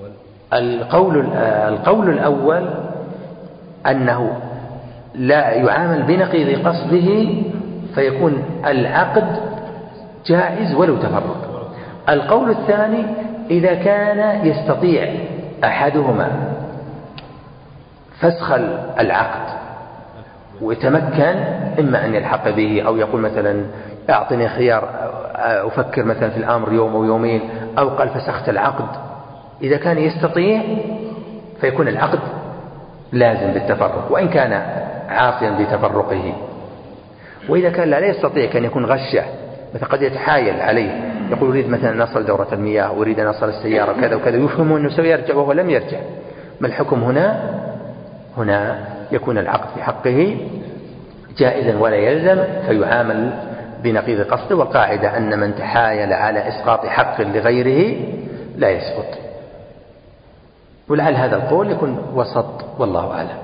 القول الأول أنه لا يعامل بنقيض قصده فيكون العقد جائز ولو تفرق. القول الثاني إذا كان يستطيع أحدهما فسخ العقد ويتمكن إما أن يلحق به أو يقول مثلا أعطني خيار أفكر مثلا في الأمر يوم أو يومين، أو قال فسخت العقد. إذا كان يستطيع فيكون العقد لازم بالتفرق وإن كان عاصيا بتفرقه. وإذا كان لا يستطيع كان يكون غشه، مثلا قد يتحايل عليه يقول أريد مثلا أن أصل دورة المياه وأريد أن أصل السيارة كذا وكذا، يفهم أنه سيرجع وهو لم يرجع. ما الحكم هنا يكون العقد في حقه جائزا ولا يلزم فيعامل بنقيض قصده. والقاعدة أن من تحايل على إسقاط حق لغيره لا يسقط. ولعل هذا القول يكون وسط والله أعلم.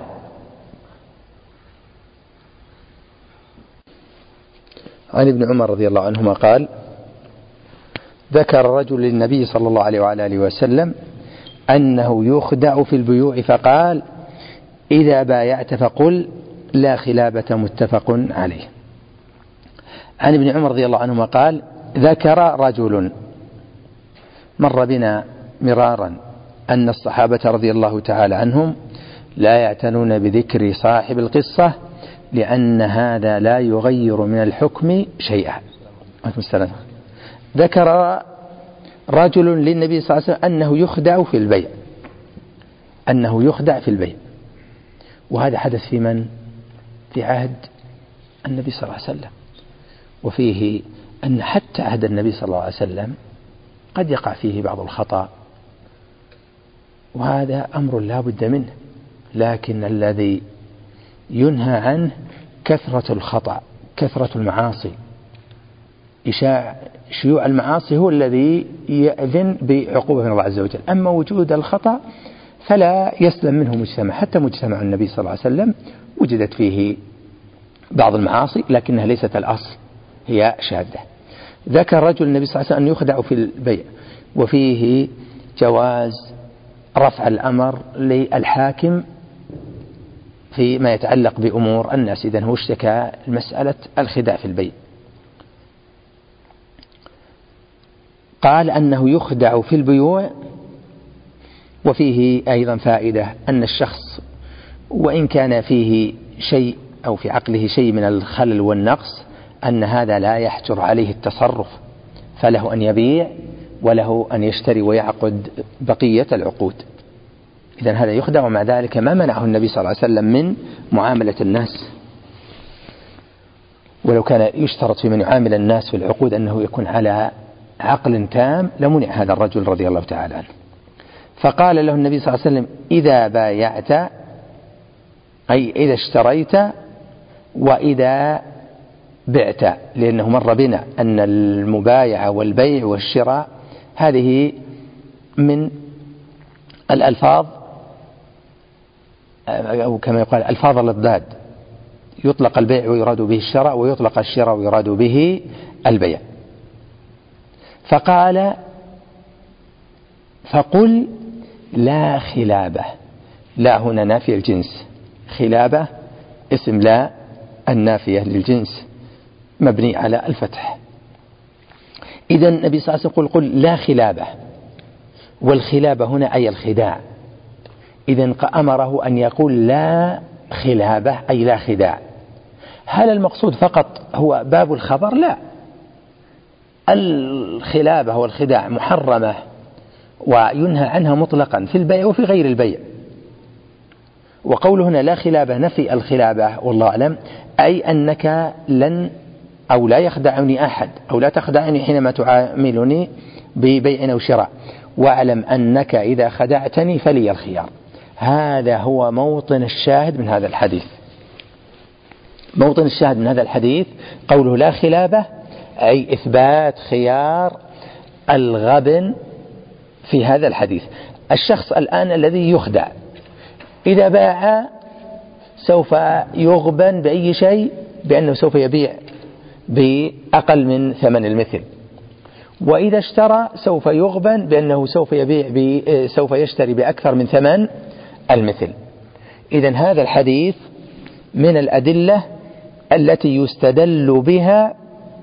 عن ابن عمر رضي الله عنهما قال ذكر رجل للنبي صلى الله عليه وعلى آله وسلم أنه يخدع في البيوع فقال إذا بايعت فقل لا خلابة متفق عليه. عن ابن عمر رضي الله عنهما قال ذكر رجل، مر بنا مرارا أن الصحابة رضي الله تعالى عنهم لا يعتنون بذكر صاحب القصة لأن هذا لا يغير من الحكم شيئا. ذكر رجل للنبي صلى الله عليه وسلم أنه يخدع في البيع، وهذا حدث في من؟ في عهد النبي صلى الله عليه وسلم. وفيه أن حتى عهد النبي صلى الله عليه وسلم قد يقع فيه بعض الخطأ، وهذا أمر لا بد منه، لكن الذي ينهى عنه كثرة الخطأ، كثرة المعاصي. شيوع المعاصي هو الذي يأذن بعقوبة من الله عز وجل. أما وجود الخطأ فلا يسلم منه مجتمع، حتى مجتمع النبي صلى الله عليه وسلم وجدت فيه بعض المعاصي لكنها ليست الأصل، هي شاذة. ذكر رجل النبي صلى الله عليه وسلم أن يخدع في البيع، وفيه جواز رفع الأمر للحاكم فيما يتعلق بأمور الناس إذا هو اشتكى مسألة الخداع في البيع. قال أنه يخدع في البيوع، وفيه أيضا فائدة أن الشخص وإن كان فيه شيء أو في عقله شيء من الخلل والنقص أن هذا لا يحجر عليه التصرف، فله أن يبيع وله أن يشتري ويعقد بقية العقود. إذن هذا يخدع، ومع ذلك ما منعه النبي صلى الله عليه وسلم من معاملة الناس. ولو كان يشترط في من يعامل الناس في العقود أنه يكون على عقل تام لمنع هذا الرجل رضي الله تعالى عنه. فقال له النبي صلى الله عليه وسلم إذا بايعت أي إذا اشتريت وإذا بعت، لأنه مر بنا أن المبايعة والبيع والشراء هذه من الألفاظ أو كما يقال ألفاظ الأضداد، يطلق البيع ويراد به الشراء، ويطلق الشراء ويراد به البيع. فقال فقل لا خلابة، لا هنا نافية الجنس، خلابة اسم لا النافية للجنس مبني على الفتح. إذا النبي صلى الله عليه وسلم قل لا خلابة، والخلابة هنا أي الخداع. إذا أمره أن يقول لا خلابة أي لا خداع. هل المقصود فقط هو باب الخبر؟ لا، الخلابة والخداع محرمة وينهى عنها مطلقا في البيع وفي غير البيع. وقوله هنا لا خلابة نفي الخلابة والله أعلم، أي أنك لن أو لا يخدعني أحد أو لا تخدعني حينما تعاملني ببيع أو شراء، واعلم أنك إذا خدعتني فلي الخيار. هذا هو موطن الشاهد من هذا الحديث. موطن الشاهد من هذا الحديث قوله لا خلابة، أي إثبات خيار الغبن في هذا الحديث. الشخص الآن الذي يخدع إذا باع سوف يغبن بأي شيء بأنه سوف يبيع بأقل من ثمن المثل، وإذا اشترى سوف يغبن بأنه سوف يشتري بأكثر من ثمن المثل. إذن هذا الحديث من الأدلة التي يستدل بها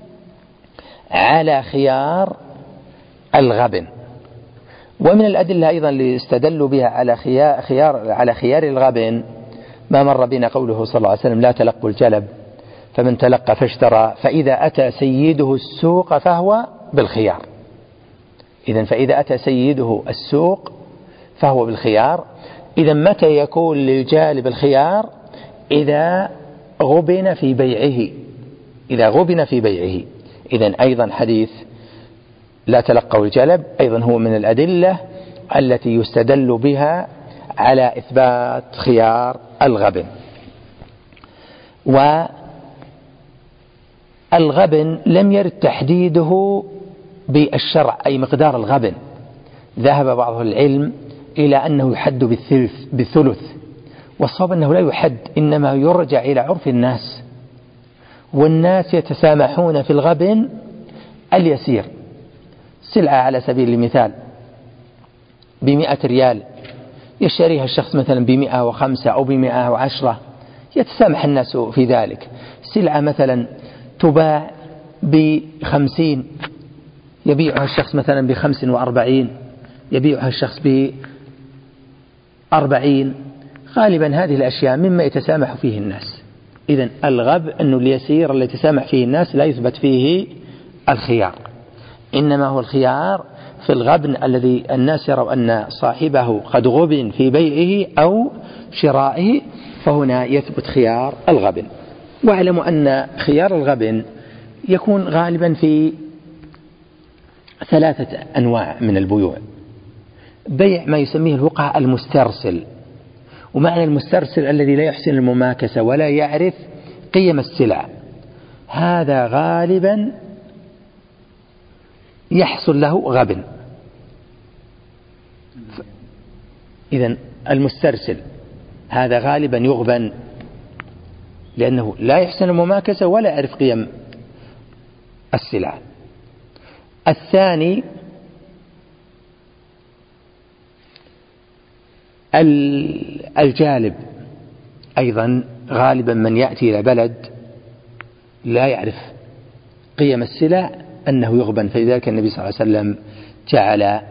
على خيار الغبن. ومن الأدلة أيضا اللي استدلوا بها على خيار الغبن ما مر بنا قوله صلى الله عليه وسلم لا تلقوا الجلب فمن تلقى فاشترى فإذا أتى سيده السوق فهو بالخيار. إذن فإذا أتى سيده السوق فهو بالخيار. إذن متى يكون للجالب الخيار؟ إذا غبن في بيعه، إذا غبن في بيعه. إذن أيضا حديث لا تلقوا الجلب أيضا هو من الأدلة التي يستدل بها على إثبات خيار الغبن. والغبن لم يرد تحديده بالشرع أي مقدار الغبن، ذهب بعض العلم إلى أنه يحد بالثلث، والصواب أنه لا يحد، إنما يرجع إلى عرف الناس، والناس يتسامحون في الغبن اليسير. سلعة على سبيل المثال ب100 ريال يشتريها الشخص مثلا ب105 أو ب110، يتسامح الناس في ذلك. سلعة مثلا تباع ب50 يبيعها الشخص مثلا ب45، يبيعها الشخص ب40، غالبا هذه الأشياء مما يتسامح فيه الناس. إذن الغب أنه اليسير الذي يتسامح فيه الناس لا يثبت فيه الخيار، إنما هو الخيار في الغبن الذي الناس يروا أن صاحبه قد غبن في بيعه أو شرائه، فهنا يثبت خيار الغبن. واعلموا أن خيار الغبن يكون غالبا في 3 أنواع من البيوع. بيع ما يسميه الفقهاء المسترسل، ومعنى المسترسل الذي لا يحسن المماكسة ولا يعرف قيم السلع، هذا غالبا يحصل له غبن. إذن المسترسل هذا غالبا يغبن لأنه لا يحسن المماكسة ولا يعرف قيم السلع. الثاني الجالب، أيضا غالبا من يأتي إلى بلد لا يعرف قيم السلع أنه يغبن، فلذلك النبي صلى الله عليه وسلم جعل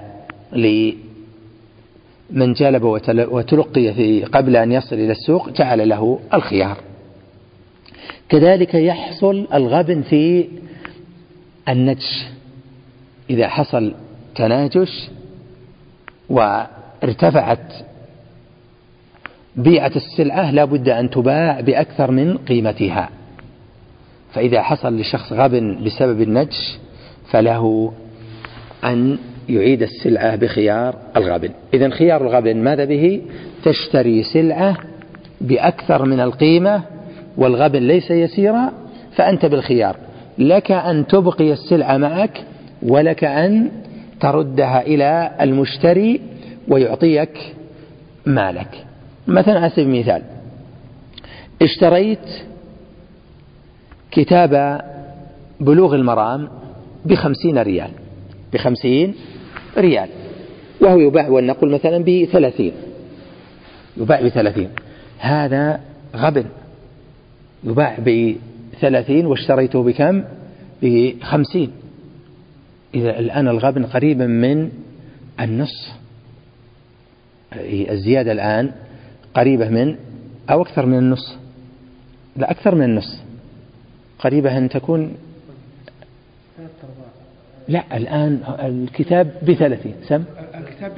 لمن جلب وتلقي قبل أن يصل إلى السوق جعل له الخيار. كذلك يحصل الغبن في النجش، إذا حصل تناجش وارتفعت بيعة السلعة لا بد أن تباع بأكثر من قيمتها، فإذا حصل لشخص غبن بسبب النجش فله أن يعيد السلعة بخيار الغبن. إذن خيار الغبن ماذا به؟ تشتري سلعة بأكثر من القيمة والغبن ليس يسيرا فأنت بالخيار، لك أن تبقي السلعة معك ولك أن تردها إلى المشتري ويعطيك مالك. مثلا على سبيل المثال اشتريت كتاب بلوغ المرام ب50 ريال، ب50 ريال، وهو يباع ولنقل مثلا ب30، يباع ب30، هذا غبن، يباع ب30 واشتريته بكم؟ ب50. إذا الآن الغبن قريبا من النص، الزيادة الآن قريبة من أو أكثر من النص، لا أكثر من النص، قريبة أن تكون، لا الآن الكتاب ب30 سم، الكتاب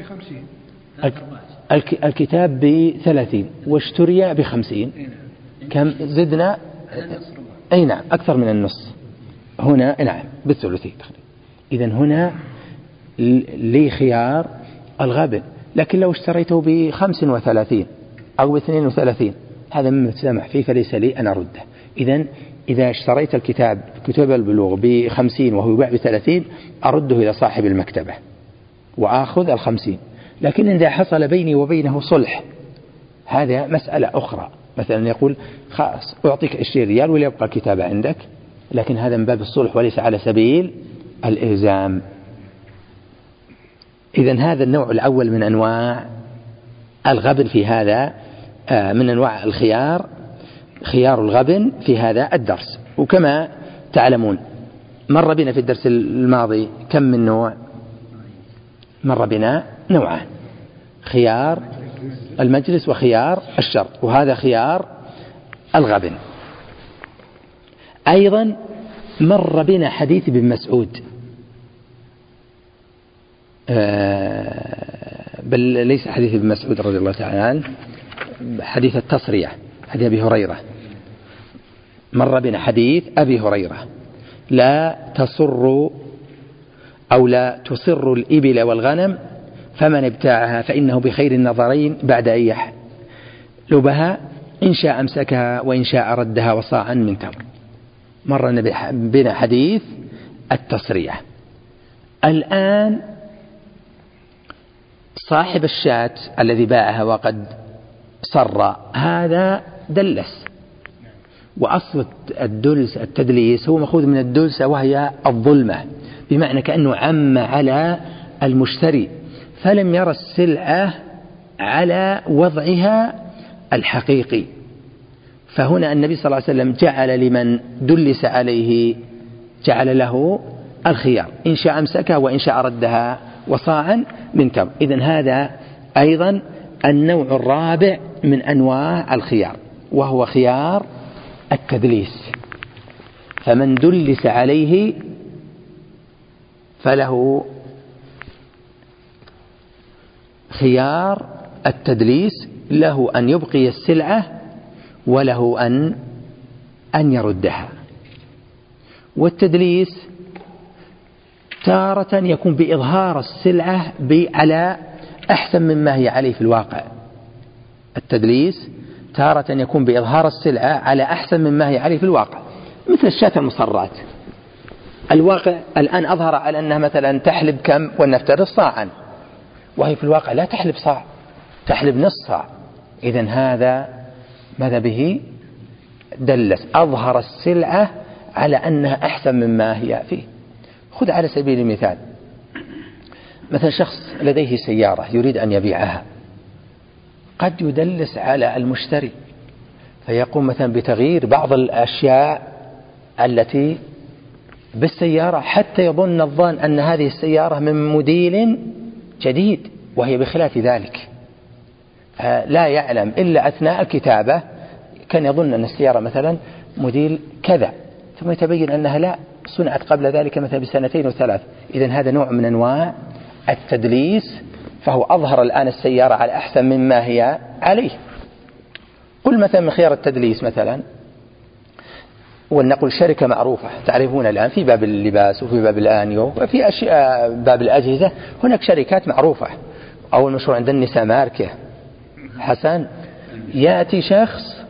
ب50، الكتاب ب30 واشتري ب50، كم زدنا؟ أي نعم أكثر من النص هنا، نعم بالثلثين. إذن هنا لي خيار الغبن، لكن لو اشتريته ب35 أو ب32 هذا مما تسمح فيه فليس لي أن أرده. إذن إذا اشتريت الكتاب كتاب البلوغ ب50 وهو يباع ب30 أرده إلى صاحب المكتبة وآخذ 50. لكن إذا حصل بيني وبينه صلح هذا مسألة أخرى، مثلا يقول خلاص أعطيك 20 ريال وليبقى الكتاب عندك، لكن هذا من باب الصلح وليس على سبيل الإلزام. إذن هذا النوع الأول من أنواع الغبن في هذا، من أنواع الخيار، خيار الغبن في هذا الدرس. وكما تعلمون مر بنا في الدرس الماضي كم من نوع؟ مر بنا نوعان، خيار المجلس وخيار الشرط، وهذا خيار الغبن. أيضا مر بنا حديث ابن مسعود، بل ليس حديث ابن مسعود رضي الله تعالى عنه، حديث التصرية، حديث أبي هريرة. مر بنا حديث أبي هريرة: لا تصر أو لا تصر الإبل والغنم، فمن ابتاعها فإنه بخير النظرين بعد أن يحلبها، إن شاء أمسكها وإن شاء ردها وصاعا من تمر. مر بنا حديث التصرية. الآن صاحب الشاة الذي باعها وقد صر هذا دلس، وأصل الدلس التدليس هو مأخوذ من الدلسة وهي الظلمة، بمعنى كأنه عم على المشتري فلم يرى السلعة على وضعها الحقيقي. فهنا النبي صلى الله عليه وسلم جعل لمن دلس عليه جعل له الخيار، إن شاء أمسكها وإن شاء ردها وصاعا من تمر. إذن هذا أيضا النوع الرابع من أنواع الخيار، وهو خيار التدليس. فمن دلس عليه فله خيار التدليس، له أن يبقي السلعة وله أن يردها. والتدليس تارة يكون بإظهار السلعة على أحسن مما هي عليه في الواقع. التدليس تارة يكون بإظهار السلعة على أحسن مما هي عليه في الواقع، مثل الشاة المصرات. الواقع الآن أظهر على أنها مثلا تحلب كم ولنفترض صاعا، وهي في الواقع لا تحلب صاع، تحلب نصف صاع. إذن هذا ماذا به؟ دلس، أظهر السلعة على أنها أحسن مما هي فيه. خذ على سبيل المثال مثلا شخص لديه سيارة يريد أن يبيعها، قد يدلس على المشتري فيقوم مثلا بتغيير بعض الأشياء التي بالسيارة حتى يظن الظان أن هذه السيارة من موديل جديد وهي بخلاف ذلك، لا يعلم إلا أثناء الكتابة كان يظن أن السيارة مثلا موديل كذا، ثم يتبين أنها لا، صنعت قبل ذلك مثلا بسنتين وثلاث. إذن هذا نوع من أنواع التدليس، فهو أظهر الآن السيارة على أحسن مما هي عليه. قل مثلا من خيار التدليس مثلا، ولنقل شركة معروفة تعرفون الآن في باب اللباس وفي باب الآنيو وفي أشياء باب الأجهزة، هناك شركات معروفة. أول مشروع عند النساء ماركة حسن، يأتي شخص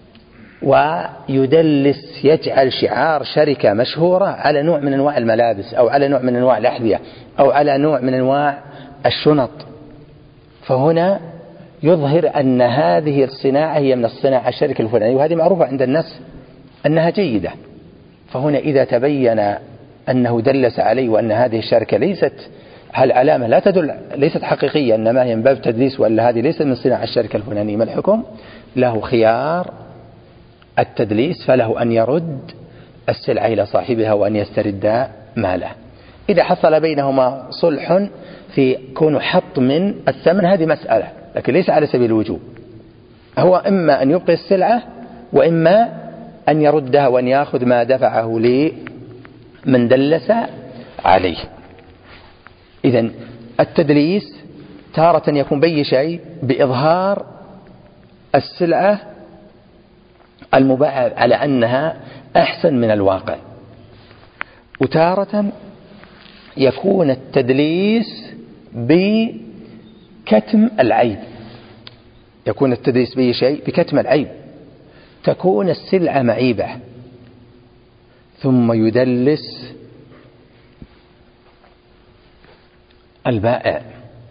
ويدلس، يجعل شعار شركة مشهورة على نوع من أنواع الملابس أو على نوع من أنواع الأحذية أو على نوع من أنواع الشنط، فهنا يظهر أن هذه الصناعة هي من الصناعة الشركة الفلانية، وهذه معروفة عند الناس أنها جيدة. فهنا إذا تبين أنه دلس عليه وأن هذه الشركة ليست، هالعلامة لا تدل، ليست حقيقية، إنما هي من باب تدليس، ولا هذه ليست من صناعة الشركة الفلانية، ما الحكم؟ له خيار التدليس، فله أن يرد السلعة إلى صاحبها وأن يسترد ماله. إذا حصل بينهما صلح في كون حط من الثمن هذه مسألة، لكن ليس على سبيل الوجوب، هو إما أن يبقي السلعة وإما أن يردها وأن يأخذ ما دفعه لمن دلس عليه. إذن التدليس تارة يكون بأي شيء، بإظهار السلعة المباعة على أنها أحسن من الواقع، وتارة يكون التدليس بكتم العيب، يكون التدليس بأي شيء بكتم العيب، تكون السلعة معيبة ثم يدلس البائع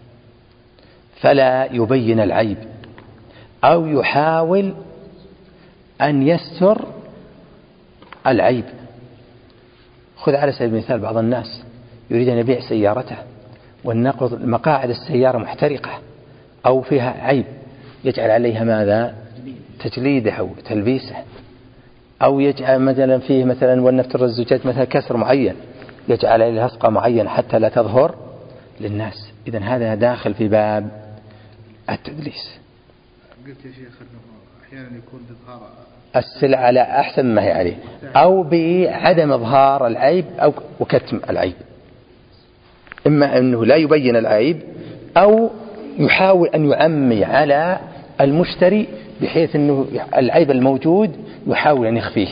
فلا يبين العيب أو يحاول أن يستر العيب. خذ على سبيل المثال بعض الناس يريد أن يبيع سيارته والنقض مقاعد السيارة محترقة أو فيها عيب، يجعل عليها ماذا؟ تجليده أو تلبيسه، أو يجعل مثلا فيه مثلا ولنفترض الزجاج مثلا كسر معين، يجعل عليه لصقة معين حتى لا تظهر للناس. إذن هذا داخل في باب التدليس. قلت يا شيخ أنه أحيانا يكون بإظهار السلعة على أحسن ما هي عليه، أو بعدم إظهار العيب أو وكتم العيب، إما أنه لا يبين العيب أو يحاول أن يعمي على المشتري بحيث أنه العيب الموجود يحاول أن يخفيه،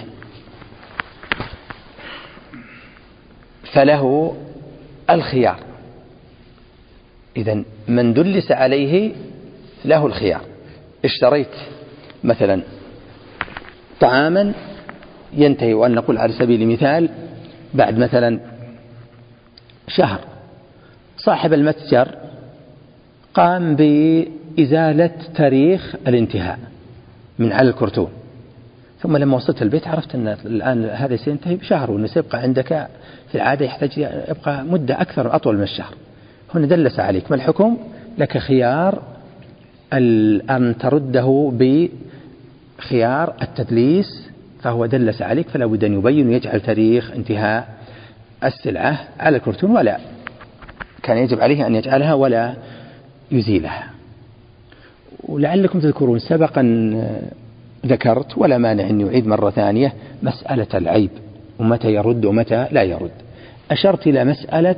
فله الخيار. إذن من دلس عليه له الخيار. اشتريت مثلا طعاما ينتهي، وأن نقول على سبيل المثال بعد مثلا شهر، صاحب المتجر قام بإزالة تاريخ الانتهاء من على الكرتون، ثم لما وصلت البيت عرفت أن الآن هذا سينتهي بشهر، وأنه سيبقى عندك في العادة يحتاج يبقى مدة أكثر أطول من الشهر. هنا دلس عليك، ما الحكم؟ لك خيار أن ترده بخيار التدليس، فهو دلس عليك فلا بد أن يبين ويجعل تاريخ انتهاء السلعة على الكرتون، ولا كان يجب عليه أن يجعلها ولا يزيلها. ولعلكم تذكرون سبقا ذكرت ولا مانع أن يعيد مرة ثانية مسألة العيب ومتى يرد ومتى لا يرد. أشرت إلى مسألة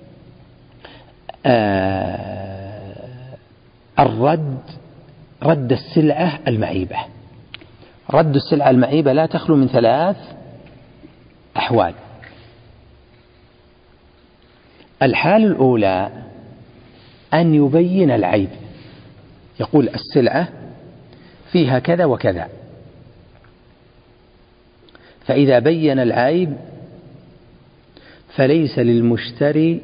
رد السلعة المعيبة. رد السلعة المعيبة لا تخلو من 3 أحوال. الحال الأولى أن يبين العيب، يقول السلعة فيها كذا وكذا، فإذا بين العيب فليس للمشتري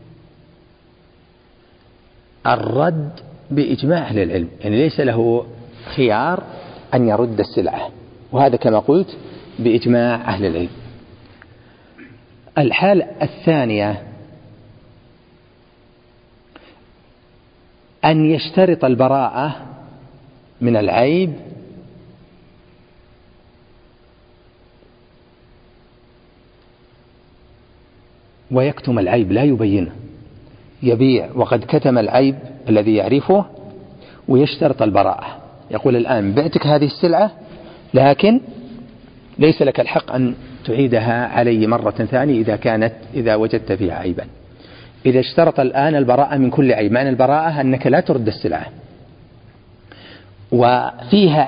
الرد بإجماع أهل العلم، يعني ليس له خيار أن يرد السلعة، وهذا كما قلت بإجماع أهل العلم. الحالة الثانية أن يشترط البراءة من العيب ويكتم العيب لا يبينه، يبيع وقد كتم العيب الذي يعرفه ويشترط البراءة، يقول الآن بعتك هذه السلعة لكن ليس لك الحق أن تعيدها علي مرة ثانية إذا وجدت فيها عيبا. إذا اشترط الآن البراءة من كل عيب، معنى البراءة أنك لا ترد السلعة وفيها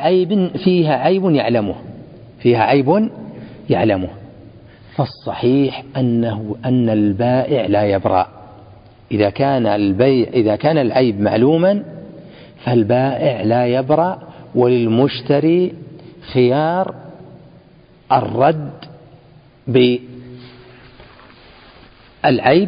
عيب يعلمه، فالصحيح أن البائع لا يبرأ. إذا كان العيب معلوما فالبائع لا يبرأ وللمشتري خيار الرد بالعيب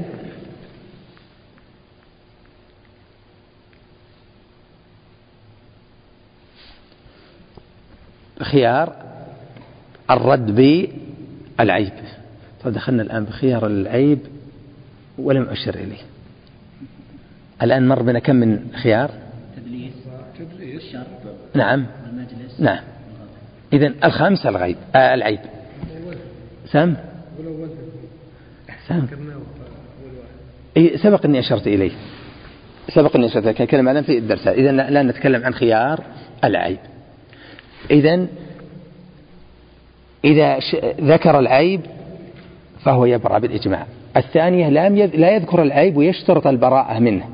بالعيب. فدخلنا الآن بخيار العيب ولم أشر إليه. الآن مر بنا كم من خيار؟ تدليس الشر. نعم والمجلس. نعم. إذن الخامس العيب. سام سبق أني أشرت إليه، كلمة أنا في الدرس. إذن لا نتكلم عن خيار العيب. إذن إذا ذكر العيب فهو يبرأ بالإجماع. الثانية لا يذكر العيب ويشترط البراءة منه،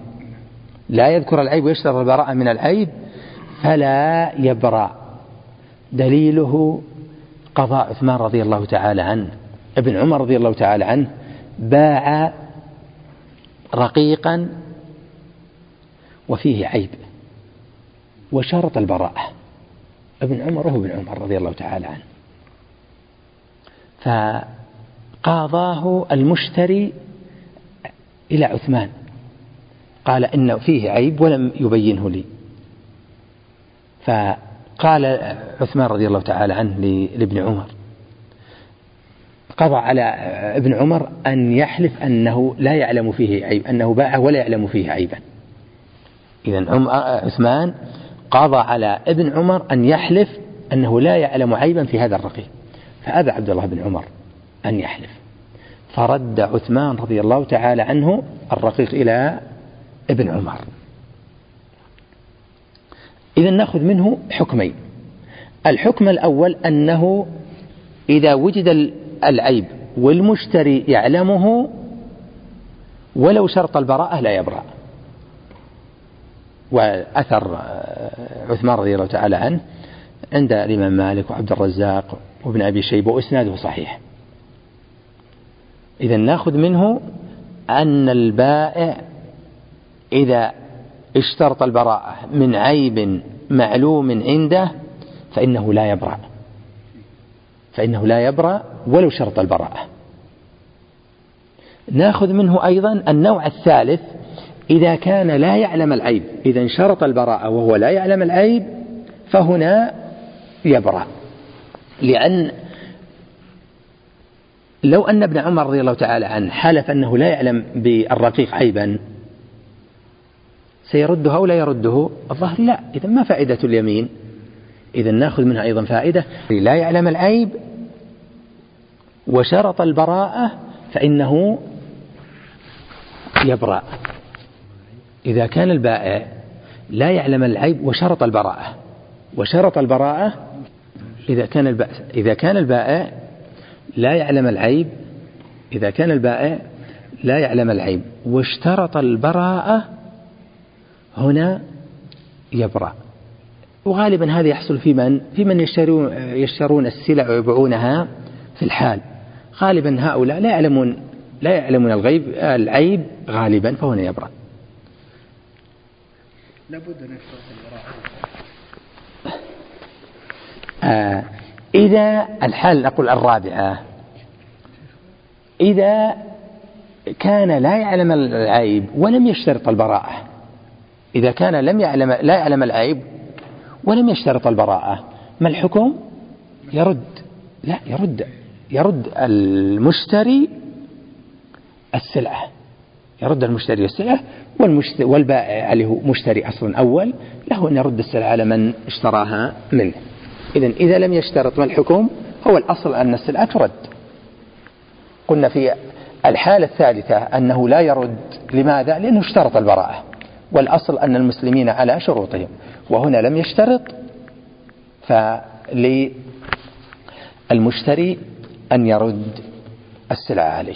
من العيب فلا يبرأ. دليله قضاء عثمان رضي الله تعالى عنه. ابن عمر رضي الله تعالى عنه باع رقيقا وفيه عيب وشرط البراءة. ابن عمر وهو ابن عمر رضي الله تعالى عنه، فقاضاه المشتري إلى عثمان، قال إنه فيه عيب ولم يبينه لي. فقال عثمان رضي الله تعالى عنه لابن عمر، قضى على ابن عمر أن يحلف أنه لا يعلم فيه عيب، أنه باعه ولا يعلم فيه عيبا. إذن عثمان قضى على ابن عمر أن يحلف أنه لا يعلم عيبا في هذا الرقيق، فأبى عبد الله بن عمر أن يحلف، فرد عثمان رضي الله تعالى عنه الرقيق إلى ابن عمر. إذن نأخذ منه حكمين. الحكم الأول أنه إذا وجد العيب والمشتري يعلمه ولو شرط البراءة لا يبرأ. وأثر عثمان رضي الله تعالى عنه عند الإمام مالك وعبد الرزاق وابن أبي شيبة وإسناده صحيح. إذا نأخذ منه أن البائع إذا اشترط البراءة من عيب معلوم عنده فإنه لا يبرأ ولو شرط البراءة. نأخذ منه أيضا النوع الثالث، إذا كان لا يعلم العيب، إذا شرط البراءة وهو لا يعلم العيب فهنا يبرأ. لأن لو أن ابن عمر رضي الله تعالى عنه حلف أنه لا يعلم بالرقيق عيبا سيرده أو لا يرده؟ الظاهر لا. إذا ما فائدة اليمين؟ إذا نأخذ منها أيضا فائدة، لا يعلم العيب وشرط البراءة فإنه يبرأ. إذا كان البائع لا يعلم العيب وشرط البراءة، إذا كان البائع لا يعلم العيب واشترط البراءة هنا يبرأ. وغالبا هذا يحصل في من يشترون السلع ويبيعونها في الحال. غالبا هؤلاء لا يعلمون العيب غالبا، فهنا يبرأ. لابد أن يشترط البراءة. إذا الحال نقول الرابعة، إذا كان لا يعلم العيب ولم يشترط البراءة، إذا كان لا يعلم العيب ولم يشترط البراءة، ما الحكم؟ يرد المشتري السلعة، والبائع عليه مشتري أصلا أول له أن يرد السلعة على من اشتراها منه. إذا لم يشترط، ما الحكم؟ هو الأصل أن السلعة ترد. قلنا في الحالة الثالثة أنه لا يرد. لماذا؟ لأنه اشترط البراءة، والأصل أن المسلمين على شروطهم، وهنا لم يشترط، فللمشتري أن يرد السلعة عليه.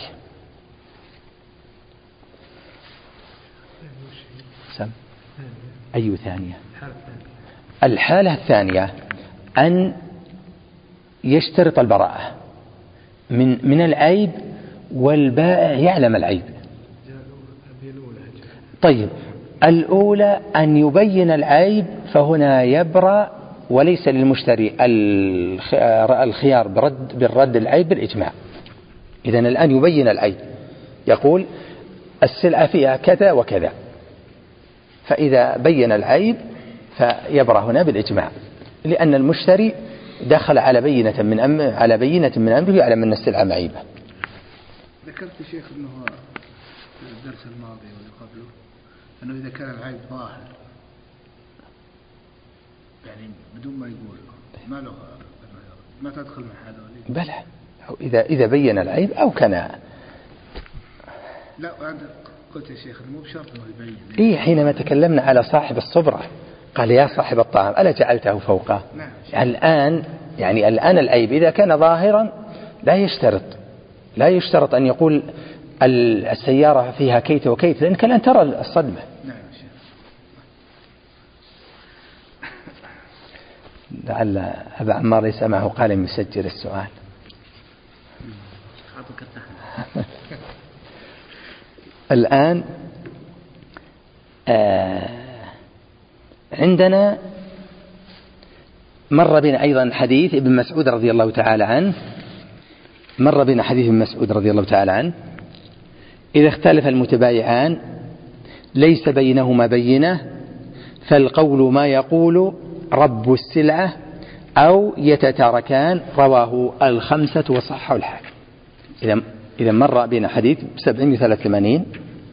أي ثانية؟ الحالة الثانية أن يشترط البراءة من العيب والبائع يعلم العيب. طيب، الأولى أن يبين العيب فهنا يبرأ وليس للمشتري الخيار بالرد العيب بالإجماع. إذن الآن يبين العيب، يقول السلعة فيها كذا وكذا، فإذا بين العيب فيبرأ هنا بالإجماع، لأن المشتري دخل على بينة من أمره يعلم أن السلعة معيبة. ذكرت شيخ أنه في الدرس الماضي واللي قبله أنه إذا كان العيب ظاهر يعني بدون ما يقول ما تدخل من هذا. بلى إذا بين العيب أو كان لا قلت يا شيخ مو بشرط أنه يبين. إيه حينما تكلمنا على صاحب الصبرة قال يا صاحب الطعام ألا جعلته فوقه. نعم. الآن العيب إذا كان ظاهرا لا يشترط أن يقول السيارة فيها كيت وكيت، لأنك لن ترى الصدمة. نعم. لعل أبا عمار ليس معه قال يسجل السؤال. الآن عندنا مر بنا أيضا حديث ابن مسعود رضي الله تعالى عنه إذا اختلف المتبايعان ليس بينهما بينة فالقول ما يقول رب السلعة أو يتتاركان، رواه الخمسة وصححه الحاكم. إذا مر بنا حديث 783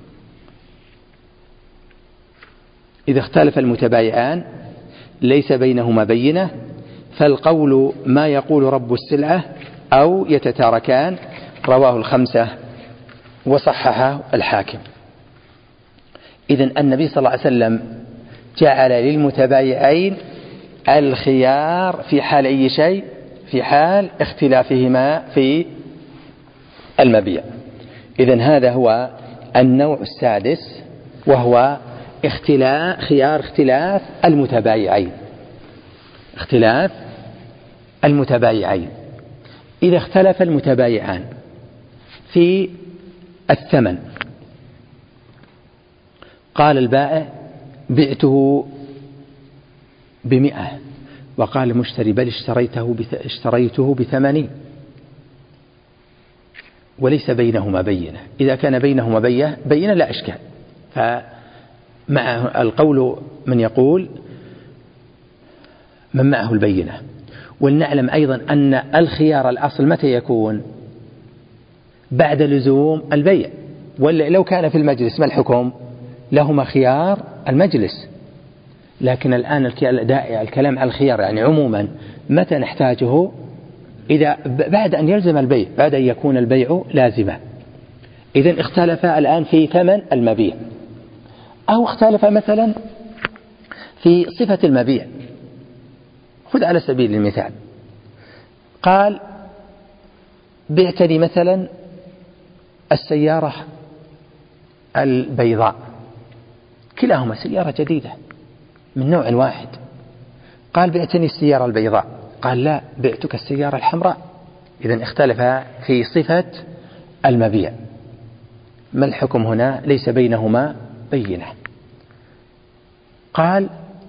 إذا اختلف المتبايعان ليس بينهما بينة فالقول ما يقول رب السلعة أو يتتاركان، رواه الخمسة وصححه الحاكم. إذن النبي صلى الله عليه وسلم جعل للمتبايعين الخيار في حال أي شيء؟ في حال اختلافهما في المبيع. إذن هذا هو النوع السادس، وهو خيار اختلاف المتبايعين. إذا اختلف المتبايعان في الثمن قال البائع بعته ب100 وقال المشتري بل اشتريته ب80 وليس بينهما بينة. إذا كان بينهما بينة لا إشكال، فمع القول من يقول من معه البينة. ولنعلم أيضا أن الخيار الأصل متى يكون؟ بعد لزوم البيع. ولو كان في المجلس ما الحكم؟ لهما خيار المجلس. لكن الآن الكلام على الخيار يعني عموما متى نحتاجه؟ إذا بعد أن يلزم البيع، بعد أن يكون البيع لازما. إذن اختلف الآن في ثمن المبيع، أو اختلف مثلا في صفة المبيع. خذ على سبيل المثال، قال بعتني مثلا السيارة البيضاء، كلاهما سيارة جديدة من نوع واحد. قال بعتني السيارة البيضاء، قال لا بعتك السيارة الحمراء. إذن اختلف في صفة المبيع. ما الحكم هنا؟ ليس بينهما بينة. قال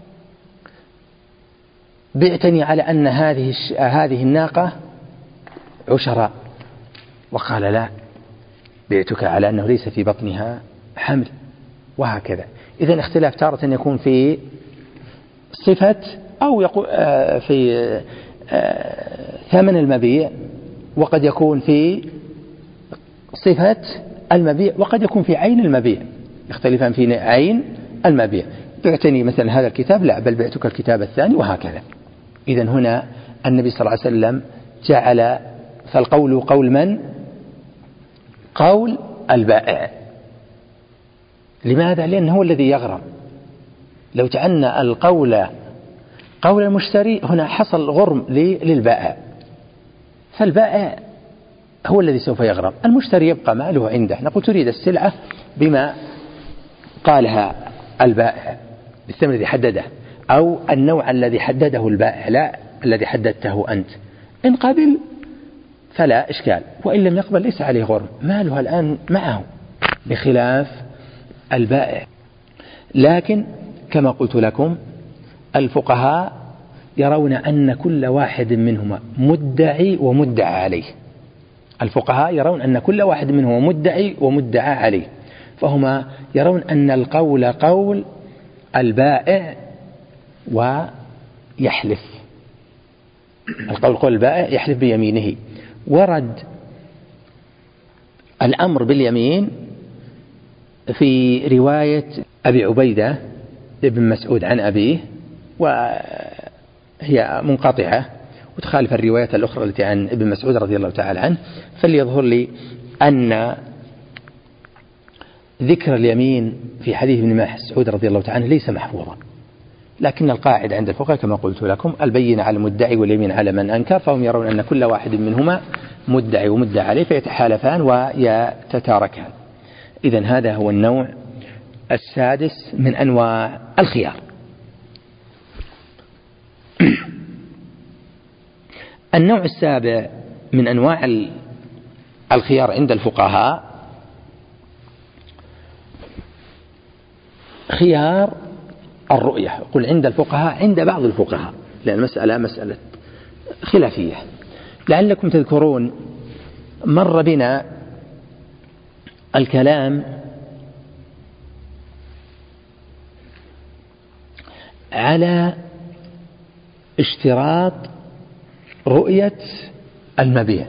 بعتني على أن هذه الناقة عشراء، وقال لا بعتك على أنه ليس في بطنها حمل، وهكذا. إذن اختلاف تارة يكون في صفة أو في ثمن المبيع، وقد يكون في صفة المبيع، وقد يكون في عين المبيع. يختلفان في عين المبيع. بعتني مثلا هذا الكتاب، لا بل بعتك الكتاب الثاني، وهكذا. إذن هنا النبي صلى الله عليه وسلم جعل فالقول قول من؟ قول البائع. لماذا؟ لأنه هو الذي يغرم. لو جعلنا القول قول المشتري هنا حصل غرم للبائع، فالبائع هو الذي سوف يغرم. المشتري يبقى ماله عنده. نقول تريد السلعة بما قالها البائع بالثمن الذي حدده، أو النوع الذي حدده البائع لا الذي حددته أنت. إن قبل فلا إشكال، وإن لم يقبل ليس عليه غرم، ماله الآن معه، بخلاف البائع. لكن كما قلت لكم الفقهاء يرون أن كل واحد منهما مدعي ومدعى عليه. الفقهاء يرون أن كل واحد منهما مدعي ومدعى عليه، فهما يرون أن القول قول البائع ويحلف، القول قول البائع يحلف بيمينه. ورد الأمر باليمين في رواية أبي عبيدة ابن مسعود عن أبيه، وهي منقطعة وتخالف الروايات الأخرى التي عن ابن مسعود رضي الله تعالى عنه. فليظهر لي أن ذكر اليمين في حديث ابن مسعود رضي الله تعالى عنه ليس محفوظا، لكن القاعدة عند الفقهاء كما قلت لكم البينة على المدعي واليمين على من أنكر، فهم يرون أن كل واحد منهما مدعي ومدعى عليه فيتحالفان ويتتاركان. إذن هذا هو النوع السادس من أنواع الخيار. النوع السابع من أنواع الخيار عند الفقهاء خيار الرؤية. قل عند الفقهاء، عند بعض الفقهاء، لأن المسألة مسألة خلافية. لعلكم تذكرون مر بنا الكلام على اشتراط رؤية المبيع،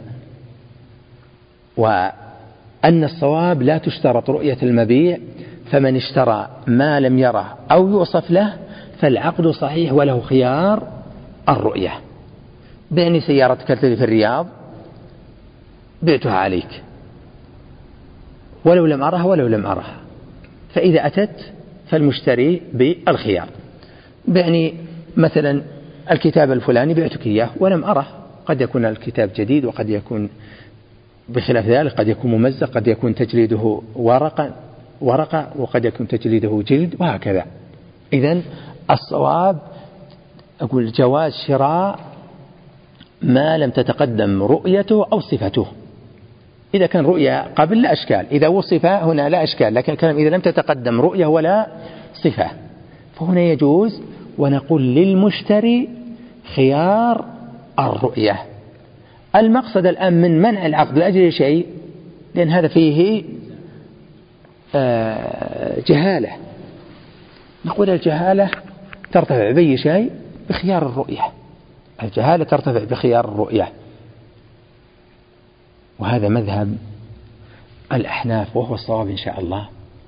وأن الصواب لا تشترط رؤية المبيع، فمن اشترى ما لم يره أو يوصف له فالعقد صحيح وله خيار الرؤية. بعني سيارتك التي في الرياض بعتها عليك ولو لم أرها ولو لم أرها، فإذا أتت فالمشتري بالخيار. بعني مثلا الكتاب الفلاني بعتك إياه ولم أره، قد يكون الكتاب جديد وقد يكون بخلاف ذلك، قد يكون ممزق، قد يكون تجليده ورقة وقد يكون تجليده جلد وهكذا. إذن الصواب أقول جواز شراء ما لم تتقدم رؤيته أو صفته. إذا كان رؤية قبل لا أشكال، إذا وصف هنا لا أشكال، لكن الكلام إذا لم تتقدم رؤية ولا صفة فهنا يجوز، ونقول للمشتري خيار الرؤية. المقصد الآن من منع العقد لأجل شيء، لأن هذا فيه جهالة. نقول الجهالة ترتفع بأي شيء بخيار الرؤية، الجهالة ترتفع بخيار الرؤية، وهذا مذهب الأحناف وهو الصواب إن شاء الله.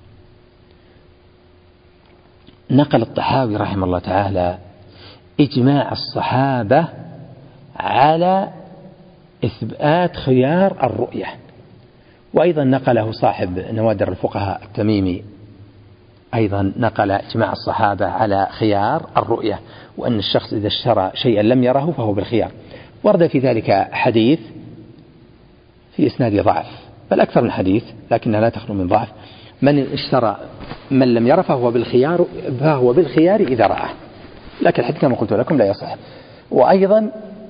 نقل الطحاوي رحمه الله تعالى إجماع الصحابة على إثبات خيار الرؤية، وأيضا نقله صاحب نوادر الفقهاء التميمي، أيضا نقل إجماع الصحابة على خيار الرؤية، وأن الشخص إذا اشترى شيئا لم يره فهو بالخيار. ورد في ذلك حديث في إسناد ضعف، بل أكثر من حديث لكنها لا تخلو من ضعف: من اشترى من لم يره فهو بالخيار إذا رآه، لكن الحديث كما قلت لكم لا يصح. وأيضا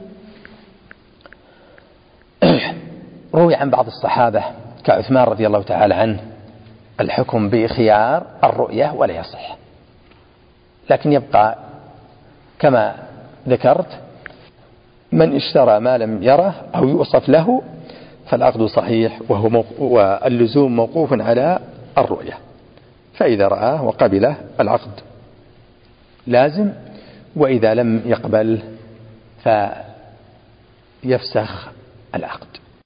روي عن بعض الصحابة كعثمان رضي الله تعالى عنه الحكم بخيار الرؤية ولا يصح، لكن يبقى كما ذكرت: من اشترى ما لم يره أو يوصف له فالعقد صحيح، واللزوم موقوف على الرؤية، فإذا رآه وقبله العقد لازم، وإذا لم يقبل فيفسخ العقد.